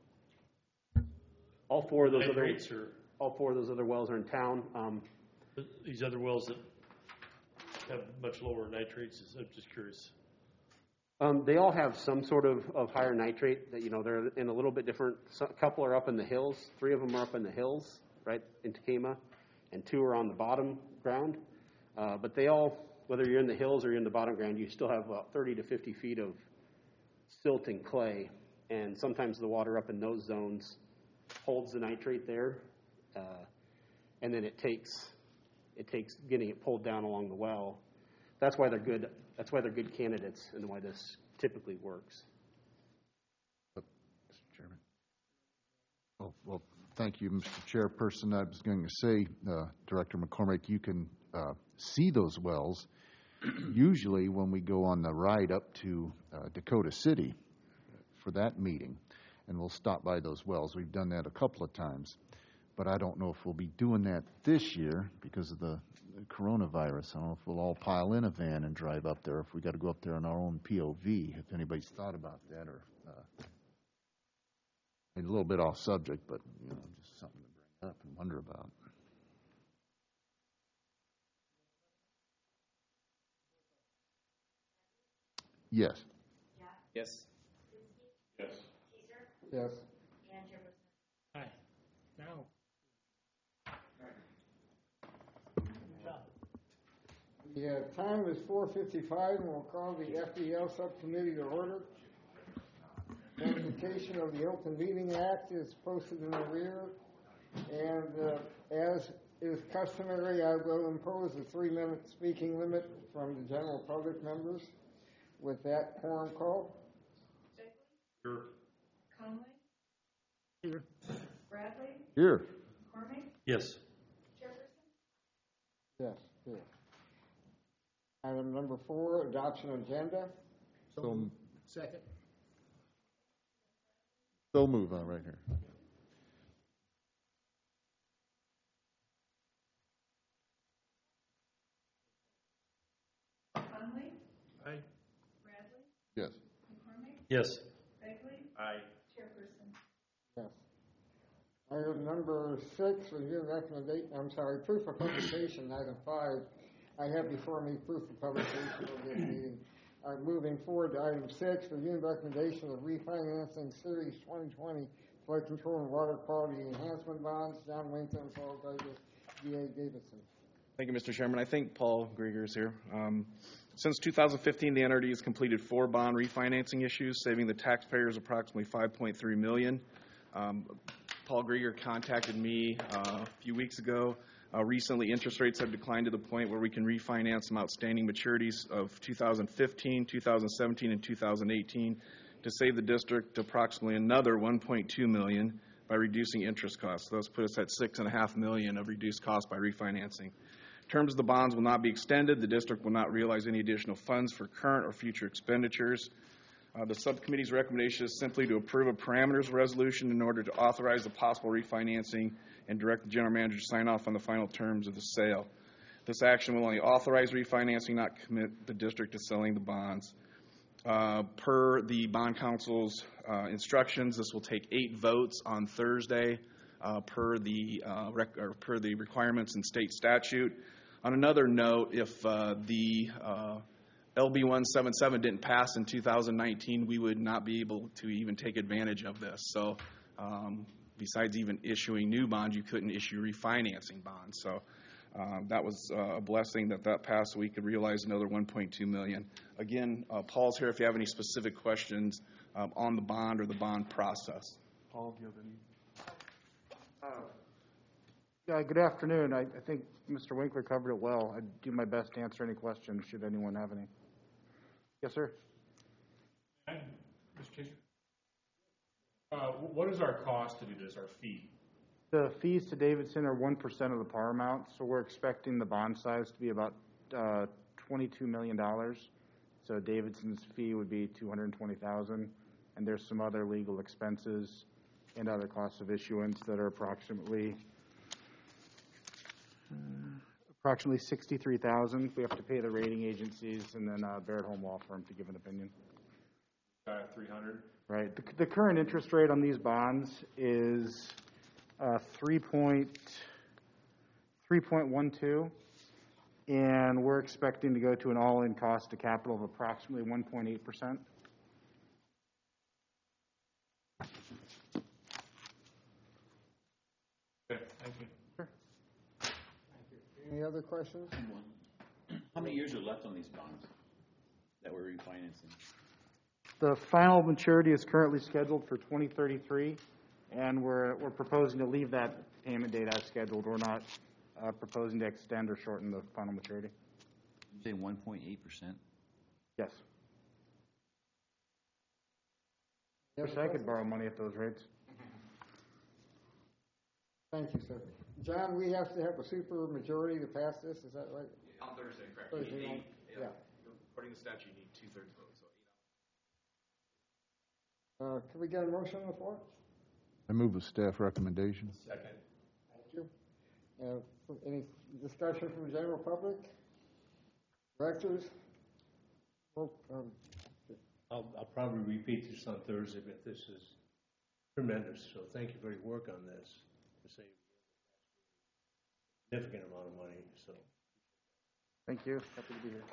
Speaker 4: all four of those other wells are in town.
Speaker 14: These other wells that have much lower nitrates, I'm just curious.
Speaker 4: They all have some sort of higher nitrate. That they're in a little bit different. A couple are up in the hills. 3 of them are up in the hills, right in Takema, and 2 are on the bottom ground. But they all, whether you're in the hills or you're in the bottom ground, you still have about 30 to 50 feet of silt and clay, and sometimes the water up in those zones holds the nitrate there, and then it takes getting it pulled down along the well. That's why they're good. That's why they're good candidates, and why this typically works.
Speaker 6: Mr. Chairman. Well, thank you, Mr. Chairperson. I was going to say, Director McCormick, you can see those wells usually when we go on the ride up to Dakota City for that meeting, and we'll stop by those wells. We've done that a couple of times, but I don't know if we'll be doing that this year because of the coronavirus. I don't know if we'll all pile in a van and drive up there, if we got to go up there on our own POV, if anybody's thought about that, or a little bit off subject, but just something to bring up and wonder about. Yes.
Speaker 3: Yes.
Speaker 9: Yes.
Speaker 7: Yes.
Speaker 2: And Chairperson.
Speaker 1: Aye. Now.
Speaker 7: The time is 4:55, and we'll call the FDL Subcommittee to order. Notification of the Open Meeting Act is posted in the rear, and as is customary, I will impose a 3-minute speaking limit from the general public members. With that, quorum call.
Speaker 9: Here.
Speaker 2: Conley,
Speaker 1: Here.
Speaker 2: Bradley,
Speaker 6: Here.
Speaker 2: McCormick,
Speaker 14: Yes.
Speaker 2: Chairperson.
Speaker 7: Yes, here. Item number 4, adoption agenda.
Speaker 1: Second.
Speaker 6: So move on right here.
Speaker 2: Conley,
Speaker 1: Aye.
Speaker 2: Bradley,
Speaker 6: Yes.
Speaker 2: McCormick,
Speaker 14: Yes.
Speaker 2: Begley,
Speaker 9: Aye.
Speaker 2: Chairperson.
Speaker 7: Yes. Item number 6, review recommendation, proof of publication, item 5. I have before me proof of publication of this meeting. Moving forward to item 6, review and recommendation of refinancing Series 2020 flood control and water quality enhancement bonds. John Winton, Paul Douglas, D.A. Davidson.
Speaker 15: Thank you, Mr. Chairman. I think Paul Grieger is here. Since 2015, the NRD has completed 4 bond refinancing issues, saving the taxpayers approximately $5.3 million. Paul Grieger contacted me a few weeks ago. Recently, interest rates have declined to the point where we can refinance some outstanding maturities of 2015, 2017, and 2018 to save the district approximately another $1.2 million by reducing interest costs. Those put us at $6.5 million of reduced costs by refinancing. Terms of the bonds will not be extended. The district will not realize any additional funds for current or future expenditures. The subcommittee's recommendation is simply to approve a parameters resolution in order to authorize the possible refinancing and direct the general manager to sign off on the final terms of the sale. This action will only authorize refinancing, not commit the district to selling the bonds. Per the bond council's instructions, this will take 8 votes on Thursday per the requirements in state statute. On another note, if the LB 177 didn't pass in 2019, we would not be able to even take advantage of this. So besides even issuing new bonds, you couldn't issue refinancing bonds. So that was a blessing that passed, so we could realize another $1.2 million. Again, Paul's here if you have any specific questions on the bond or the bond process.
Speaker 6: Paul, do you have any?
Speaker 16: Yeah, good afternoon. I think Mr. Winkler covered it well. I'd do my best to answer any questions, should anyone have any. Yes, sir?
Speaker 9: Mr. Chaser? What is our cost to do this, our fee?
Speaker 16: The fees to Davidson are 1% of the par amount, so we're expecting the bond size to be about $22 million. So Davidson's fee would be $220,000, and there's some other legal expenses and other costs of issuance that are approximately $63,000. We have to pay the rating agencies and then Barrett Home Law Firm to give an opinion.
Speaker 9: 300.
Speaker 16: Right. The current interest rate on these bonds is 3.12, and we're expecting to go to an all-in cost to capital of approximately 1.8%.
Speaker 9: Okay, thank you.
Speaker 16: Sure.
Speaker 7: Any other questions?
Speaker 3: How many years are left on these bonds that we're refinancing?
Speaker 16: The final maturity is currently scheduled for 2033, and we're proposing to leave that payment date as scheduled. We're not proposing to extend or shorten the final maturity.
Speaker 3: You say 1.8%?
Speaker 16: Yes. Wish I could borrow money at those rates.
Speaker 7: Thank you, sir. John, we have to have a super majority to pass this, is that right?
Speaker 10: On Thursday, correct.
Speaker 7: Thursday night? Yeah.
Speaker 10: According to statute, you need 2/3 votes, so 8
Speaker 7: Can we get a motion on the floor?
Speaker 6: I move the staff recommendation.
Speaker 9: Second.
Speaker 7: Thank you. Any discussion from the general public? Directors?
Speaker 11: I'll probably repeat this on Thursday, but this is tremendous, so thank you for your work on this to save a significant amount of money, so.
Speaker 16: Thank you. Happy to be here.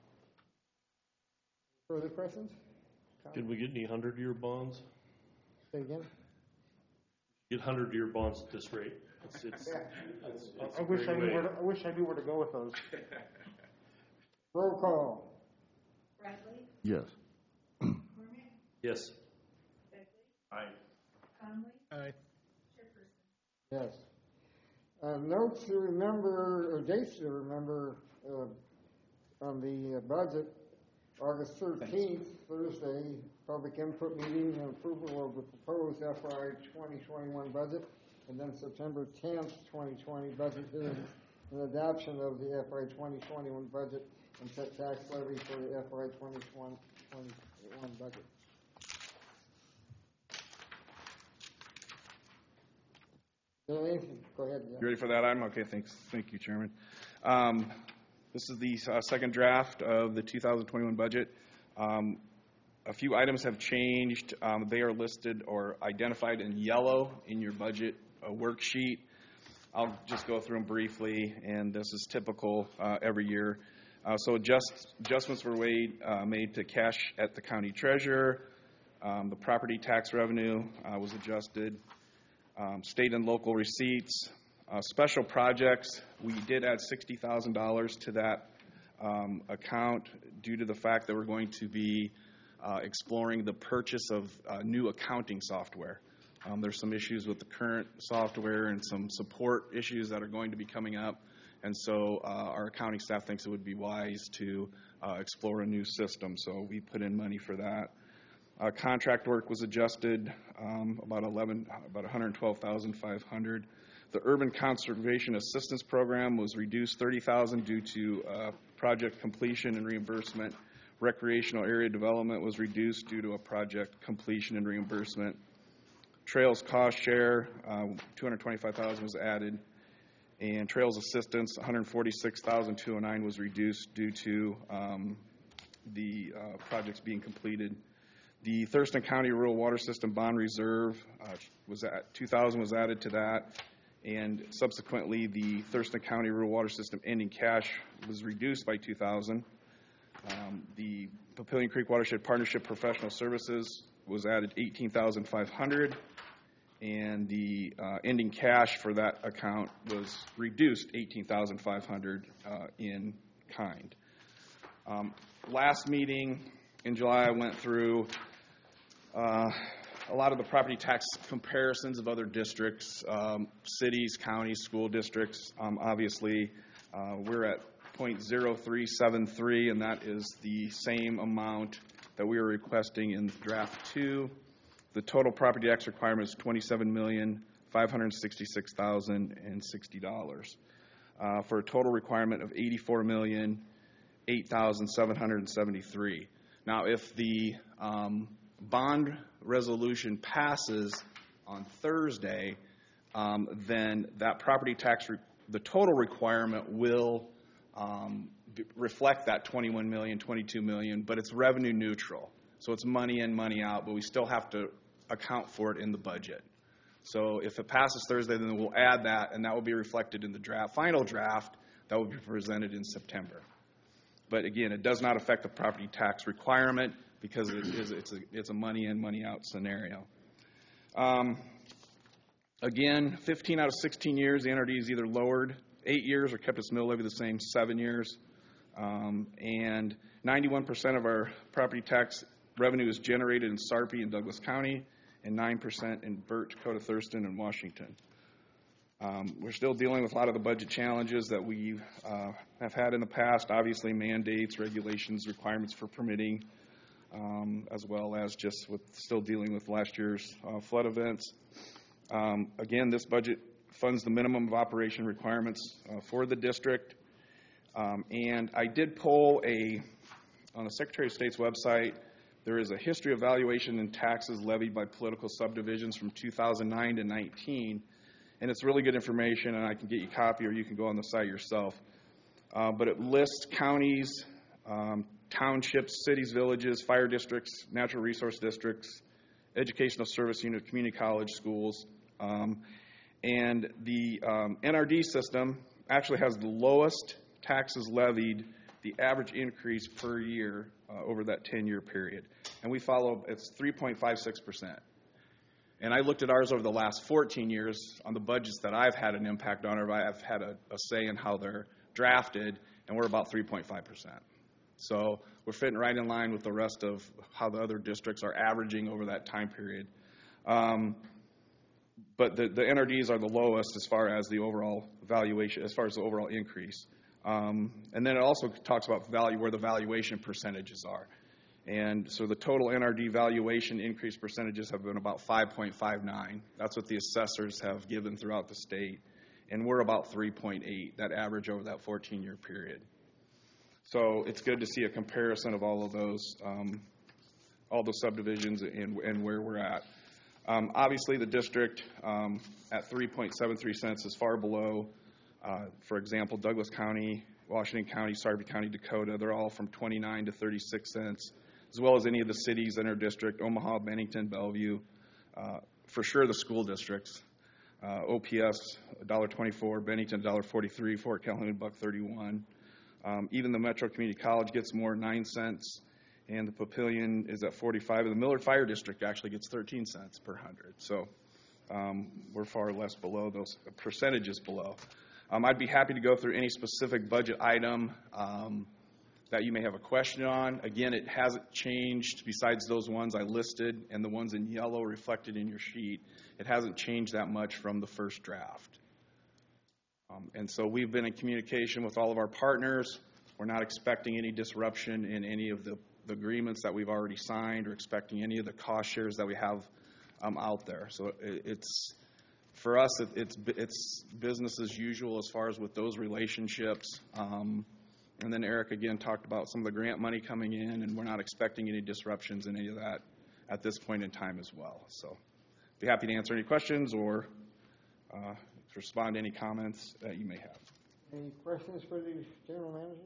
Speaker 7: Further questions?
Speaker 14: Did we get any 100-year bonds?
Speaker 7: Say again?
Speaker 14: Get 100-year bonds at this rate. It's
Speaker 16: I
Speaker 14: a
Speaker 16: wish
Speaker 14: great
Speaker 16: I knew
Speaker 14: way.
Speaker 16: I wish I knew where to go with those.
Speaker 7: Roll call.
Speaker 2: Bradley,
Speaker 6: Yes.
Speaker 2: McCormick,
Speaker 14: Yes.
Speaker 2: Begley,
Speaker 9: Aye.
Speaker 2: Conley,
Speaker 1: Aye.
Speaker 2: Chairperson.
Speaker 7: Yes. Notes to remember, or dates to remember, on the budget, August 13th, Thursday, public input meeting and approval of the proposed FY 2021 budget, and then September 10th, 2020 budget hearings and adoption of the FY 2021 budget and set tax levy for the FY 2021 budget. Anything? Go ahead. Yeah.
Speaker 15: You ready for that item? Okay, thanks. Thank you, Chairman. This is the second draft of the 2021 budget. A few items have changed. They are listed or identified in yellow in your budget worksheet. I'll just go through them briefly, and this is typical every year. So adjustments were made to cash at the county treasurer. The property tax revenue was adjusted. State and local receipts. Special projects, we did add $60,000 to that account due to the fact that we're going to be exploring the purchase of new accounting software. There's some issues with the current software and some support issues that are going to be coming up. And so our accounting staff thinks it would be wise to explore a new system. So we put in money for that. Contract work was adjusted about $112,500. The Urban Conservation Assistance Program was reduced $30,000 due to project completion and reimbursement. Recreational area development was reduced due to a project completion and reimbursement. Trails cost share, $225,000 was added. And Trails Assistance, $146,209 was reduced due to the projects being completed. The Thurston County Rural Water System Bond Reserve was at $2,000 was added to that, and subsequently the Thurston County Rural Water System ending cash was reduced by $2,000. The Papillion Creek Watershed Partnership Professional Services was added $18,500, and the ending cash for that account was reduced $18,500 in kind. Last meeting in July, I went through a lot of the property tax comparisons of other districts, cities, counties, school districts. Obviously, we're at 0.0373, and that is the same amount that we were requesting in draft 2. The total property tax requirement is $27,566,060, for a total requirement of $84,008,773. Now, if the bond resolution passes on Thursday, then that property tax, the total requirement will reflect that $21 million, $22 million, but it's revenue neutral. So it's money in, money out, but we still have to account for it in the budget. So if it passes Thursday, then we'll add that, and that will be reflected in the final draft that will be presented in September. But again, it does not affect the property tax requirement because it's a money in, money out scenario. Again, 15 out of 16 years, the NRD is either lowered 8 years or kept its mill levy the same 7 years. And 91% of our property tax revenue is generated in Sarpy and Douglas County, and 9% in Burt, Dakota, Thurston, and Washington. We're still dealing with a lot of the budget challenges that we have had in the past, obviously mandates, regulations, requirements for permitting, as well as just with still dealing with last year's flood events. Again, this budget funds the minimum of operation requirements for the district. And I did pull on the Secretary of State's website, there is a history of valuation and taxes levied by political subdivisions from 2009 to 19. And it's really good information, and I can get you a copy, or you can go on the site yourself. But it lists counties, townships, cities, villages, fire districts, natural resource districts, educational service unit, community college, schools. And the NRD system actually has the lowest taxes levied, the average increase per year over that 10-year period. And we follow, it's 3.56%. And I looked at ours over the last 14 years on the budgets that I've had an impact on, or I've had a say in how they're drafted, and we're about 3.5%. So we're fitting right in line with the rest of how the other districts are averaging over that time period. But the NRDs are the lowest as far as the overall valuation, as far as the overall increase. And then it also talks about where the valuation percentages are. And so the total NRD valuation increase percentages have been about 5.59. That's what the assessors have given throughout the state. And we're about 3.8, that average over that 14-year period. So it's good to see a comparison of all those subdivisions and where we're at. Obviously, the district at 3.73 cents is far below, for example, Douglas County, Washington County, Sarpy County, Dakota. They're all from 29 to 36 cents, as well as any of the cities in our district, Omaha, Bennington, Bellevue, for sure the school districts. OPS, $1.24, Bennington, $1.43, Fort Calhoun, $1.31. Even the Metro Community College gets more, 9 cents. And the Papillion is at 45. And the Millard Fire District actually gets 13 cents per 100. So we're far less below those percentages below. I'd be happy to go through any specific budget item that you may have a question on. Again, it hasn't changed besides those ones I listed and the ones in yellow reflected in your sheet. It hasn't changed that much from the first draft. And so we've been in communication with all of our partners. We're not expecting any disruption in any of the agreements that we've already signed or expecting any of the cost shares that we have out there. So it's for us, it's business as usual as far as with those relationships. And then Eric again talked about some of the grant money coming in, and we're not expecting any disruptions in any of that at this point in time as well. So be happy to answer any questions or respond to any comments that you may have.
Speaker 7: Any questions for the general manager?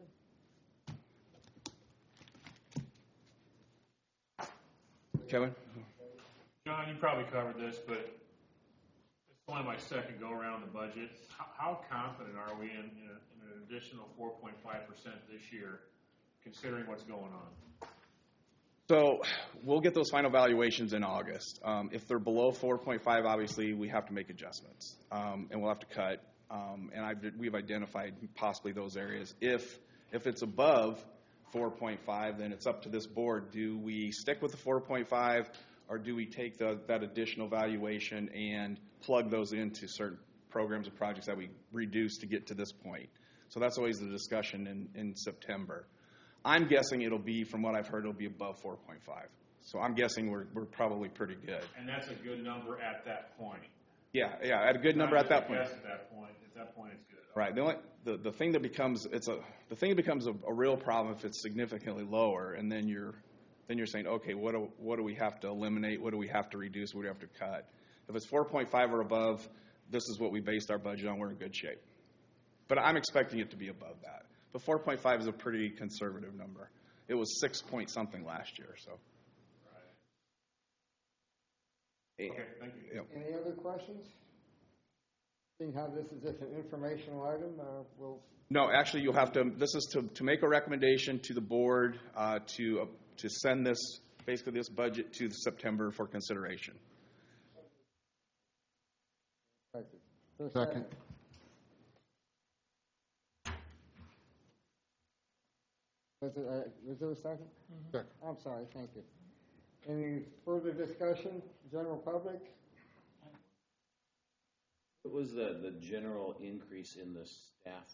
Speaker 15: Kevin?
Speaker 9: John, you probably covered this, but it's only my second go around the budget. How confident are we in an additional 4.5% this year, considering what's going on?
Speaker 15: So we'll get those final valuations in August. If they're below 4.5, obviously we have to make adjustments, and we'll have to cut. And we've identified possibly those areas. If it's above 4.5, then it's up to this board. Do we stick with the 4.5, or do we take that additional valuation and plug those into certain programs or projects that we reduce to get to this point? So that's always the discussion in September. I'm guessing it'll be, from what I've heard, it'll be above 4.5. So I'm guessing we're probably pretty good.
Speaker 9: And that's a good number at that point.
Speaker 15: Yeah, at a good number at that point.
Speaker 9: At that point, it's good.
Speaker 15: Right. The thing that becomes a real problem if it's significantly lower, and then you're saying, okay, what do we have to eliminate? What do we have to reduce? What do we have to cut? If it's 4.5 or above, this is what we based our budget on. We're in good shape. But I'm expecting it to be above that. But 4.5 is a pretty conservative number. It was 6 point something last year. So.
Speaker 9: Right. Okay, thank you.
Speaker 15: Yep.
Speaker 7: Any other questions? Seeing how this is just an informational item, we'll...
Speaker 15: No, actually, you'll have to. This is to make a recommendation to the board to send this budget to September for consideration.
Speaker 7: Second. Was there a second?
Speaker 16: Second.
Speaker 7: I'm sorry, thank you. Any further discussion, general public?
Speaker 3: What was the general increase in the staff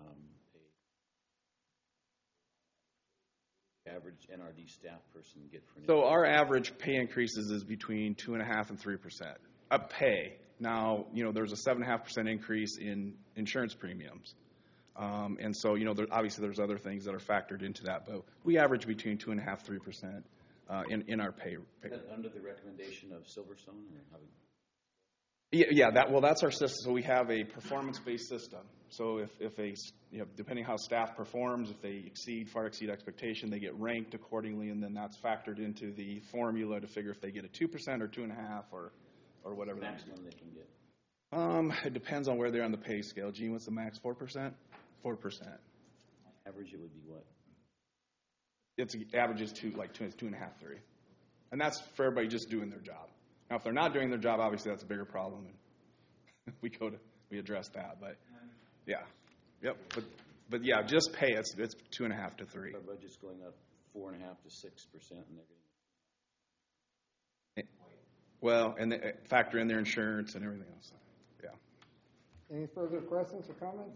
Speaker 3: pay? Average NRD staff person get for an
Speaker 15: So our average pay increases is between 2.5% and 3%. A pay. Now, there's a 7.5% increase in insurance premiums. And so, obviously there's other things that are factored into that, but we average between 2.5%, 3% in our pay.
Speaker 3: Is that under the recommendation of Silverstone, or how?
Speaker 15: Yeah. That's our system. So we have a performance-based system. So if depending how staff performs, if they far exceed expectation, they get ranked accordingly, and then that's factored into the formula to figure if they get a 2% or 2.5% or whatever.
Speaker 3: The maximum they can get.
Speaker 15: It depends on where they're on the pay scale. Gene, what's the max? 4%? 4%.
Speaker 3: Average, it would be what?
Speaker 15: It's averages 2.5, 3, and that's for everybody just doing their job. Now, if they're not doing their job, obviously that's a bigger problem, and we address that. But yeah, yep. But yeah, just pay. It's 2.5 to 3.
Speaker 3: Our budget's going up 4.5 to 6%, and they're getting.
Speaker 15: Well, and they factor in their insurance and everything else. Yeah.
Speaker 7: Any further questions or comments?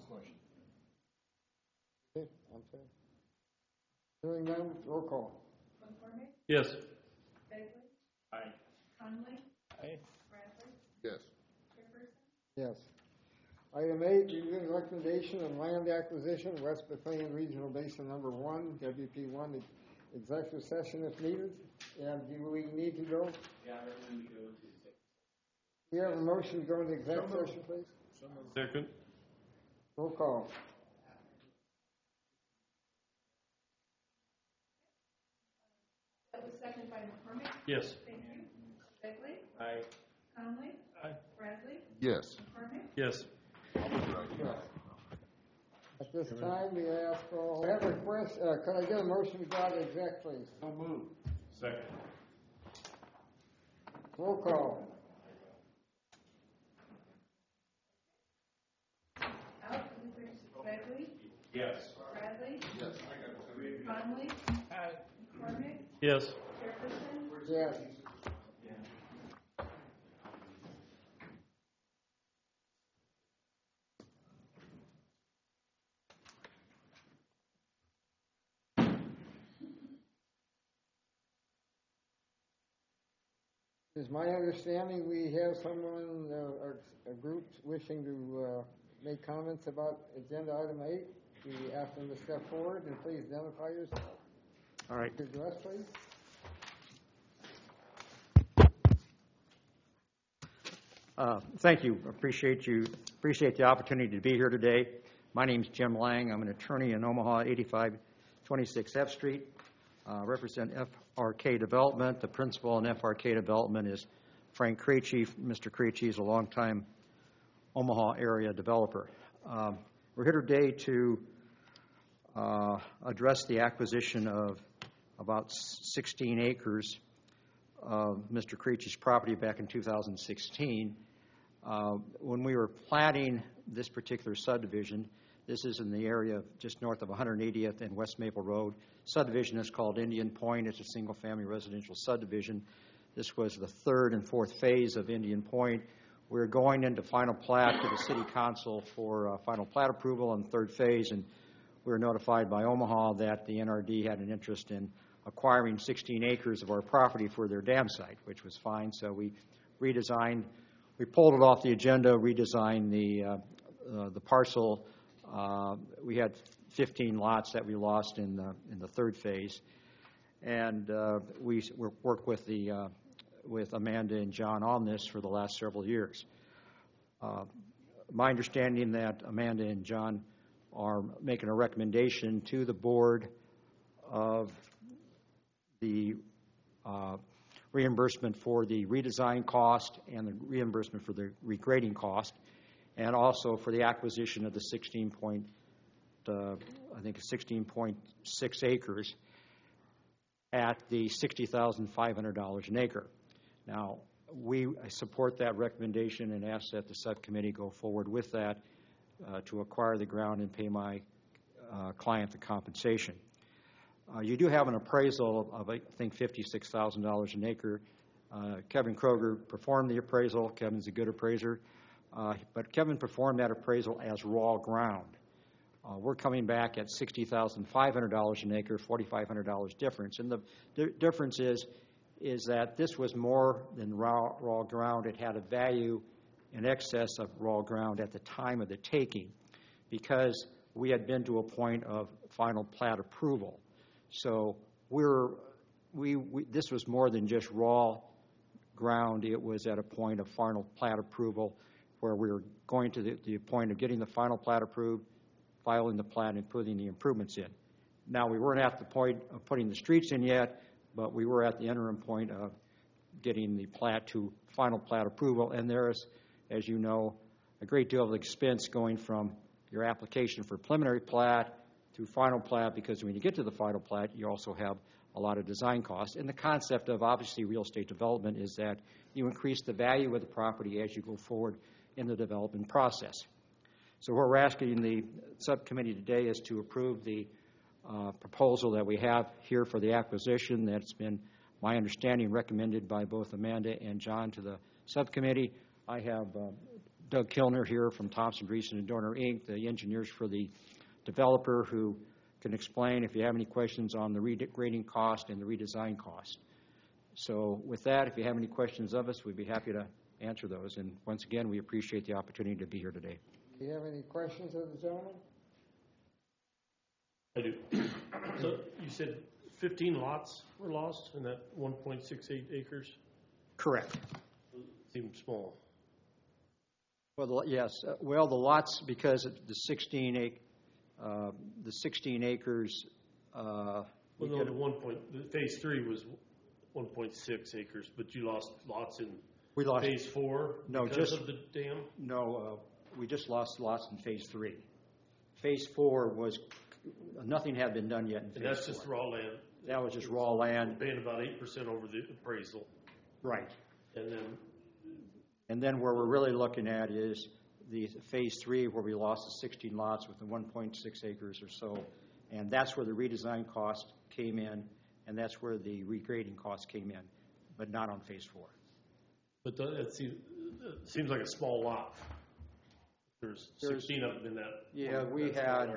Speaker 7: Okay, I'm sorry. Hearing none, roll call.
Speaker 2: McCormick?
Speaker 14: Yes.
Speaker 2: Bagley?
Speaker 9: Aye.
Speaker 2: Conley?
Speaker 1: Aye.
Speaker 2: Bradley?
Speaker 6: Yes.
Speaker 2: Jefferson?
Speaker 7: Yes. Item 8, reviewing recommendation of land acquisition, West Bathanian Regional Basin Number 1, WP1, executive session if needed. And do we need to go?
Speaker 3: Yeah, I recommend we go to executive.
Speaker 7: We have a motion to go into executive session, please.
Speaker 14: Second.
Speaker 7: Roll call.
Speaker 2: That was seconded by McCormick?
Speaker 14: Yes.
Speaker 2: Thank you. Bagley?
Speaker 9: Aye.
Speaker 2: Conley?
Speaker 14: Aye.
Speaker 2: Bradley?
Speaker 6: Yes.
Speaker 2: McCormick?
Speaker 14: Yes.
Speaker 7: At this time, we ask for, I have a request, could I get a motion to go out of exec, please?
Speaker 9: So moved. Second.
Speaker 7: Roll call.
Speaker 2: Out. Bagley?
Speaker 9: Yes.
Speaker 2: Bradley?
Speaker 6: Yes.
Speaker 2: Conley? McCormick?
Speaker 14: Yes.
Speaker 2: Jefferson?
Speaker 7: Yes. Is my understanding we have someone, or a group wishing to make comments about agenda item 8? We ask them to step forward and please identify yourself.
Speaker 17: All right.
Speaker 7: Your address, please.
Speaker 17: Thank you. Appreciate the opportunity to be here today. My name's Jim Lang. I'm an attorney in Omaha, 8526 F Street. Represent FRK Development. The principal in FRK Development is Frank Krejci. Mr. Krejci is a longtime Omaha area developer. We're here today to address the acquisition of about 16 acres of Mr. Krejci's property back in 2016. When we were planning this particular subdivision, this is in the area just north of 180th and West Maple Road. Subdivision is called Indian Point. It's a single-family residential subdivision. This was the third and fourth phase of Indian Point. We're going into final plat to the City Council for final plat approval on the third phase, and we were notified by Omaha that the NRD had an interest in acquiring 16 acres of our property for their dam site, which was fine. So we redesigned, we pulled it off the agenda, redesigned the parcel. We had 15 lots that we lost in the third phase, and we worked with Amanda and John on this for the last several years. My understanding that Amanda and John are making a recommendation to the board of the reimbursement for the redesign cost and the reimbursement for the regrading cost, and also for the acquisition of the 16.6 acres at the $60,500 an acre. Now, I support that recommendation and ask that the subcommittee go forward with that to acquire the ground and pay my client the compensation. You do have an appraisal of, I think, $56,000 an acre. Kevin Kroger performed the appraisal. Kevin's a good appraiser. But Kevin performed that appraisal as raw ground. We're coming back at $60,500 an acre, $4,500 difference. And the difference is that this was more than raw ground. It had a value in excess of raw ground at the time of the taking because we had been to a point of final plat approval. So this was more than just raw ground. It was at a point of final plat approval where we were going to the point of getting the final plat approved, filing the plat, and putting the improvements in. Now, we weren't at the point of putting the streets in yet, but we were at the interim point of getting the plat to final plat approval. And there is, as you know, a great deal of expense going from your application for preliminary plat to final plat, because when you get to the final plat, you also have a lot of design costs. And the concept of, obviously, real estate development is that you increase the value of the property as you go forward in the development process. So what we're asking the subcommittee today is to approve the proposal that we have here for the acquisition. That's been, my understanding, recommended by both Amanda and John to the subcommittee. I have Doug Kilner here from Thompson, Dreesen, and Dorner, Inc., the engineers for the developer, who can explain if you have any questions on the regrading cost and the redesign cost. So with that, if you have any questions of us, we'd be happy to answer those. And once again, we appreciate the opportunity to be here today.
Speaker 7: Do you have any questions of the gentleman?
Speaker 14: I do. So you said 15 lots were lost in that 1.68 acres?
Speaker 17: Acres?
Speaker 14: Seems small.
Speaker 17: Well, yes. Well, the lots, because of the 16 acres.
Speaker 14: Well, no, the phase 3 was 1.6 acres, but you lost lots in phase 4 because of the dam?
Speaker 17: No, we just lost lots in phase 3. Phase 4 was, nothing had been done yet in phase 4.
Speaker 14: And that's just raw land?
Speaker 17: That was just raw land.
Speaker 14: Paying about 8% over the appraisal.
Speaker 17: Right.
Speaker 14: And
Speaker 17: then where we're really looking at is the phase 3, where we lost the 16 lots with the 1.6 acres or so. And that's where the redesign cost came in, and that's where the regrading cost came in, but not on phase 4.
Speaker 14: But it seems like a small lot. There's 16 of them in that.
Speaker 17: Yeah, we had,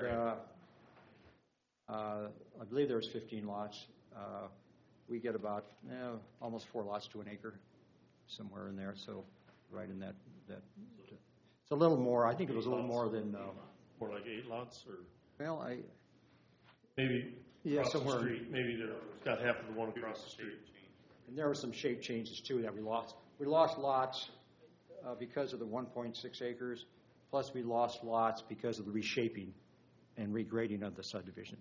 Speaker 17: I believe there was 15 lots. We get about almost 4 lots to an acre, somewhere in there. So right in that it's a little more. I think it was a little more than.
Speaker 14: More like 8 lots, or.
Speaker 17: Well,
Speaker 14: maybe across
Speaker 17: somewhere.
Speaker 14: the street. Maybe they've got half of the one across the street.
Speaker 17: And there were some shape changes too that we lost. We lost lots because of the 1.6 acres. Plus, we lost lots because of the reshaping and regrading of the subdivision.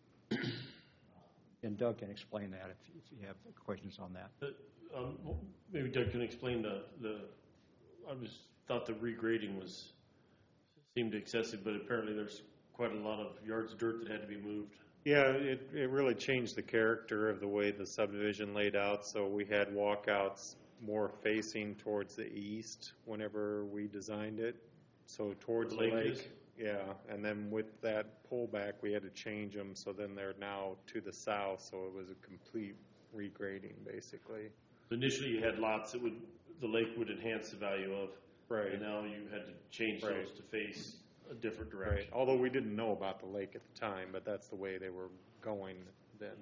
Speaker 17: And Doug can explain that if you have questions on that.
Speaker 14: Maybe Doug can explain I thought the regrading seemed excessive, but apparently there's quite a lot of yards of dirt that had to be moved.
Speaker 18: Yeah, it really changed the character of the way the subdivision laid out. So we had walkouts more facing towards the east whenever we designed it. So towards the lake. Yeah, and then with that pullback, we had to change them. So then they're now to the south. So it was a complete regrading, basically.
Speaker 14: So initially, you had lots that the lake would enhance the value of.
Speaker 18: Right.
Speaker 14: And now you had to change those to face a different direction.
Speaker 18: Right. Although we didn't know about the lake at the time, but that's the way they were going then.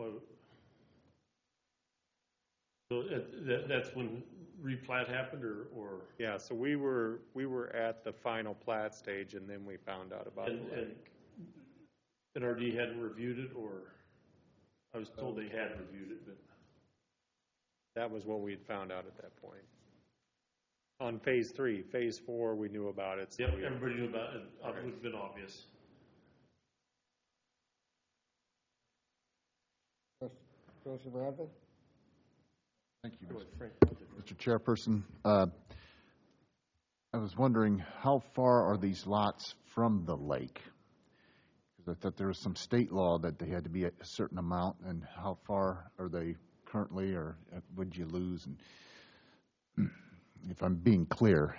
Speaker 14: So that's when replat happened, or?
Speaker 18: Yeah. So we were at the final plat stage, and then we found out about the lake.
Speaker 14: And NRD hadn't reviewed it, or I was told they had reviewed it, but
Speaker 18: that was what we had found out at that point. On phase 3, phase 4, we knew about it. So
Speaker 14: yep, everybody knew about it. It would have been obvious.
Speaker 7: Mr. Bradley?
Speaker 6: Thank you, Mr. Chairperson. I was wondering, how far are these lots from the lake? Because I thought there was some state law that they had to be at a certain amount, and how far are they currently, or would you lose? And if I'm being clear,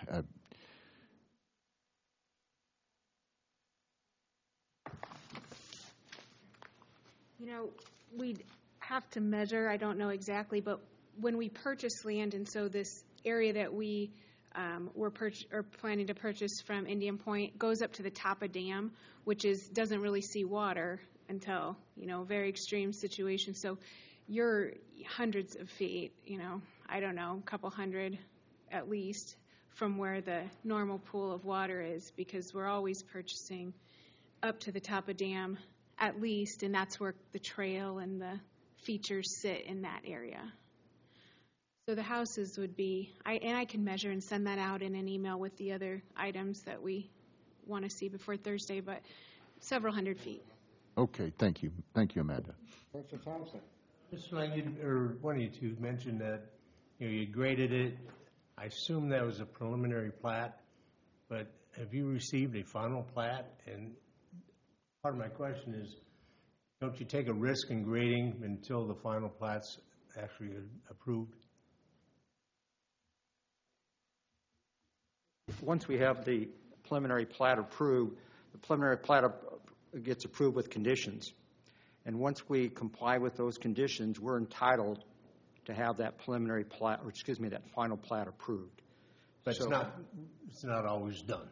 Speaker 12: we'd have to measure. I don't know exactly, but when we purchase land, and so this area that we are planning to purchase from Indian Point goes up to the top of dam, which doesn't really see water until very extreme situations. So you're hundreds of feet, I don't know, a couple hundred at least from where the normal pool of water is, because we're always purchasing up to the top of dam at least, and that's where the trail and the features sit in that area. So the houses would be, and I can measure and send that out in an email with the other items that we want to see before Thursday, but several hundred feet.
Speaker 6: Okay, thank you. Thank you, Amanda.
Speaker 7: Mr. Thompson?
Speaker 11: Mr. Lang, or one of you two mentioned that you graded it. I assume that was a preliminary plat, but have you received a final plat? And part of my question is, Don't you take a risk in grading until the final plat's actually approved?
Speaker 17: Once we have the preliminary plat approved, the preliminary plat gets approved with conditions. And once we comply with those conditions, we're entitled to have that preliminary plat, or excuse me, that final plat approved.
Speaker 11: But
Speaker 17: So,
Speaker 11: it's not always done.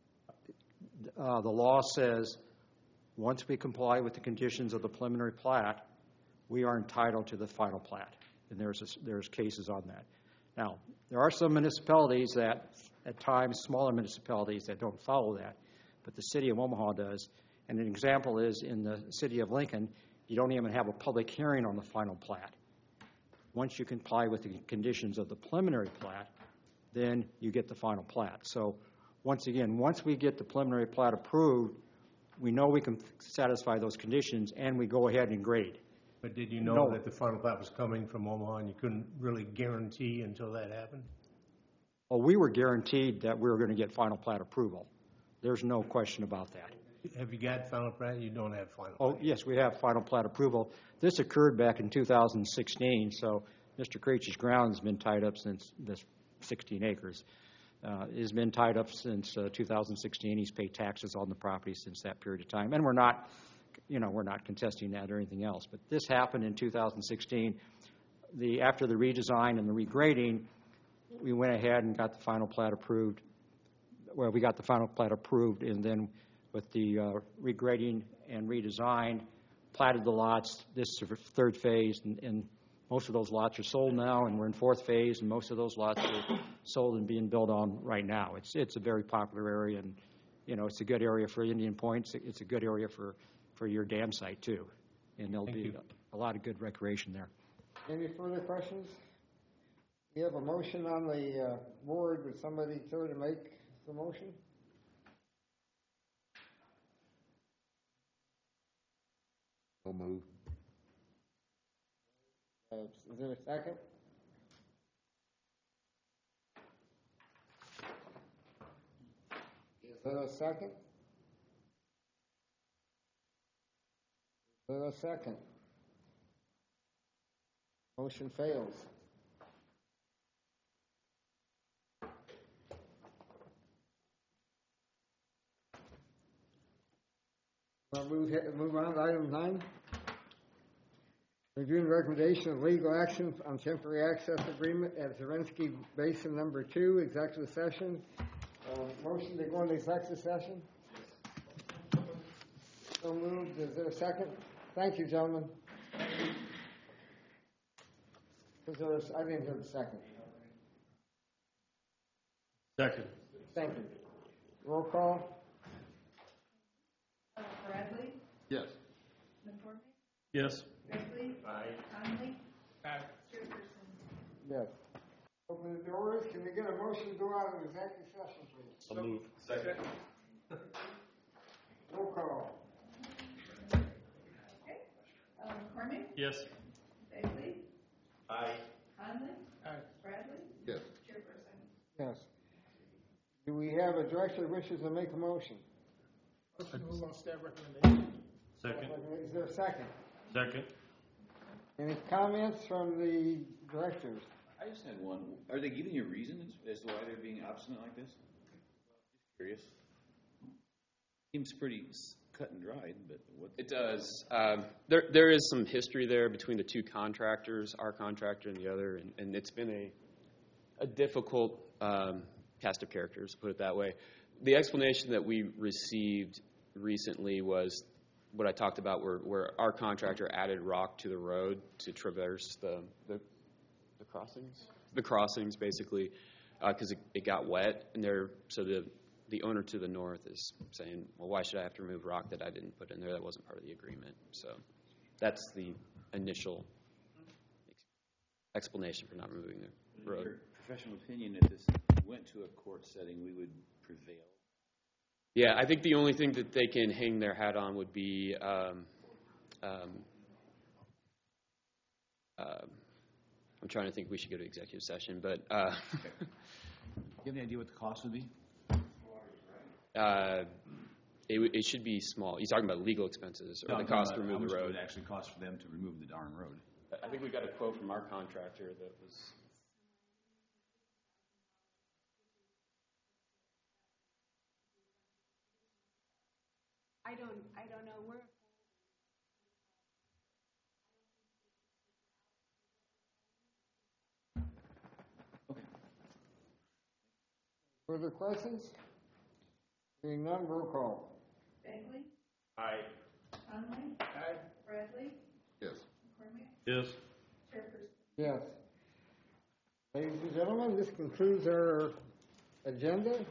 Speaker 17: the law says, once we comply with the conditions of the preliminary plat, we are entitled to the final plat. And there's cases on that. Now, there are some municipalities that, at times, smaller municipalities that don't follow that, but the city of Omaha does. And an example is in the city of Lincoln, you don't even have a public hearing on the final plat. Once you comply with the conditions of the preliminary plat, then you get the final plat. So once again, once we get the preliminary plat approved, we know we can satisfy those conditions, and we go ahead and grade.
Speaker 11: But did you know that the final plat was coming from Omaha, and you couldn't really guarantee until that happened?
Speaker 17: Well, we were guaranteed that we were going to get final plat approval. There's no question about that.
Speaker 11: Have you got final plat? You don't have final.
Speaker 17: Oh, yes, we have final plat approval. This occurred back in 2016, so Mr. Creech's ground has been tied up since this 16 acres. Has been tied up since 2016. He's paid taxes on the property since that period of time. And we're not contesting that or anything else. But this happened in 2016. After the redesign and the regrading, we went ahead and got the final plat approved. Well, we got the final plat approved, and then with the regrading and redesign, platted the lots. This is the third phase, and most of those lots are sold now, and we're in fourth phase, and most of those lots are sold and being built on right now. It's a very popular area, and it's a good area for Indian Point. It's a good area for your dam site too, and there'll be a lot of good recreation there.
Speaker 7: Any further questions? You have a motion on the board. Would somebody care to make the motion?
Speaker 6: So move.
Speaker 7: Is there a second? Is there a second? Is there a second? Motion fails. We'll move on to item 9. Reviewing recommendation of legal action on temporary access agreement at Zerensky Basin Number 2, executive session. Motion to go into executive session? So moved. Is there a second? Thank you, gentlemen. I didn't hear the second.
Speaker 14: Second.
Speaker 7: Thank you. Roll call.
Speaker 2: Bradley?
Speaker 14: Yes.
Speaker 2: McCormick?
Speaker 14: Yes.
Speaker 2: Begley?
Speaker 14: Aye.
Speaker 2: Conley?
Speaker 1: Aye.
Speaker 2: Chairperson?
Speaker 7: Yes. Open the doors. Can we get a motion to go out of executive session, please?
Speaker 14: I'll move. Second.
Speaker 7: Roll call.
Speaker 2: Okay. McCormick?
Speaker 14: Yes.
Speaker 2: Begley?
Speaker 14: Aye.
Speaker 2: Conley?
Speaker 1: Aye.
Speaker 2: Bradley?
Speaker 14: Yes.
Speaker 2: Chairperson?
Speaker 7: Yes. Do we have a director who wishes to make a motion?
Speaker 1: Motion to move on staff recommendation.
Speaker 14: Second.
Speaker 7: Is there a second?
Speaker 14: Second.
Speaker 3: Any comments from the directors? I just had one. Are they giving you reasons as to why they're being obstinate like this? Just curious. Seems pretty cut and dried, but what?
Speaker 19: It does. There is some history there between the two contractors, our contractor and the other, and it's been a difficult cast of characters, put it that way. The explanation that we received recently was what I talked about, where our contractor added rock to the road to traverse the crossings? The crossings, basically, because it got wet, and so the owner to the north is saying, well, why should I have to remove rock that I didn't put in there? That wasn't part of the agreement. So that's the initial explanation for not removing the road.
Speaker 3: In your professional opinion, if this went to a court setting, we would prevail?
Speaker 19: Yeah, I think the only thing that they can hang their hat on would be I'm trying to think we should go to executive session, but
Speaker 3: Do you have any idea what the cost would be?
Speaker 19: It should be small. You're talking about legal expenses or
Speaker 3: No,
Speaker 19: the cost to
Speaker 3: how
Speaker 19: remove
Speaker 3: much
Speaker 19: the
Speaker 3: would
Speaker 19: road.
Speaker 3: it actually cost for them to remove the darn road?
Speaker 19: I think we got a quote from our contractor that was.
Speaker 12: I don't know, we're.
Speaker 7: Further questions? Seeing none, roll call.
Speaker 2: Bagley?
Speaker 9: Aye.
Speaker 2: Conley?
Speaker 1: Aye.
Speaker 2: Bradley?
Speaker 6: Yes.
Speaker 2: McCormick?
Speaker 14: Yes.
Speaker 2: Chairperson?
Speaker 7: Yes. Ladies and gentlemen, this concludes our agenda.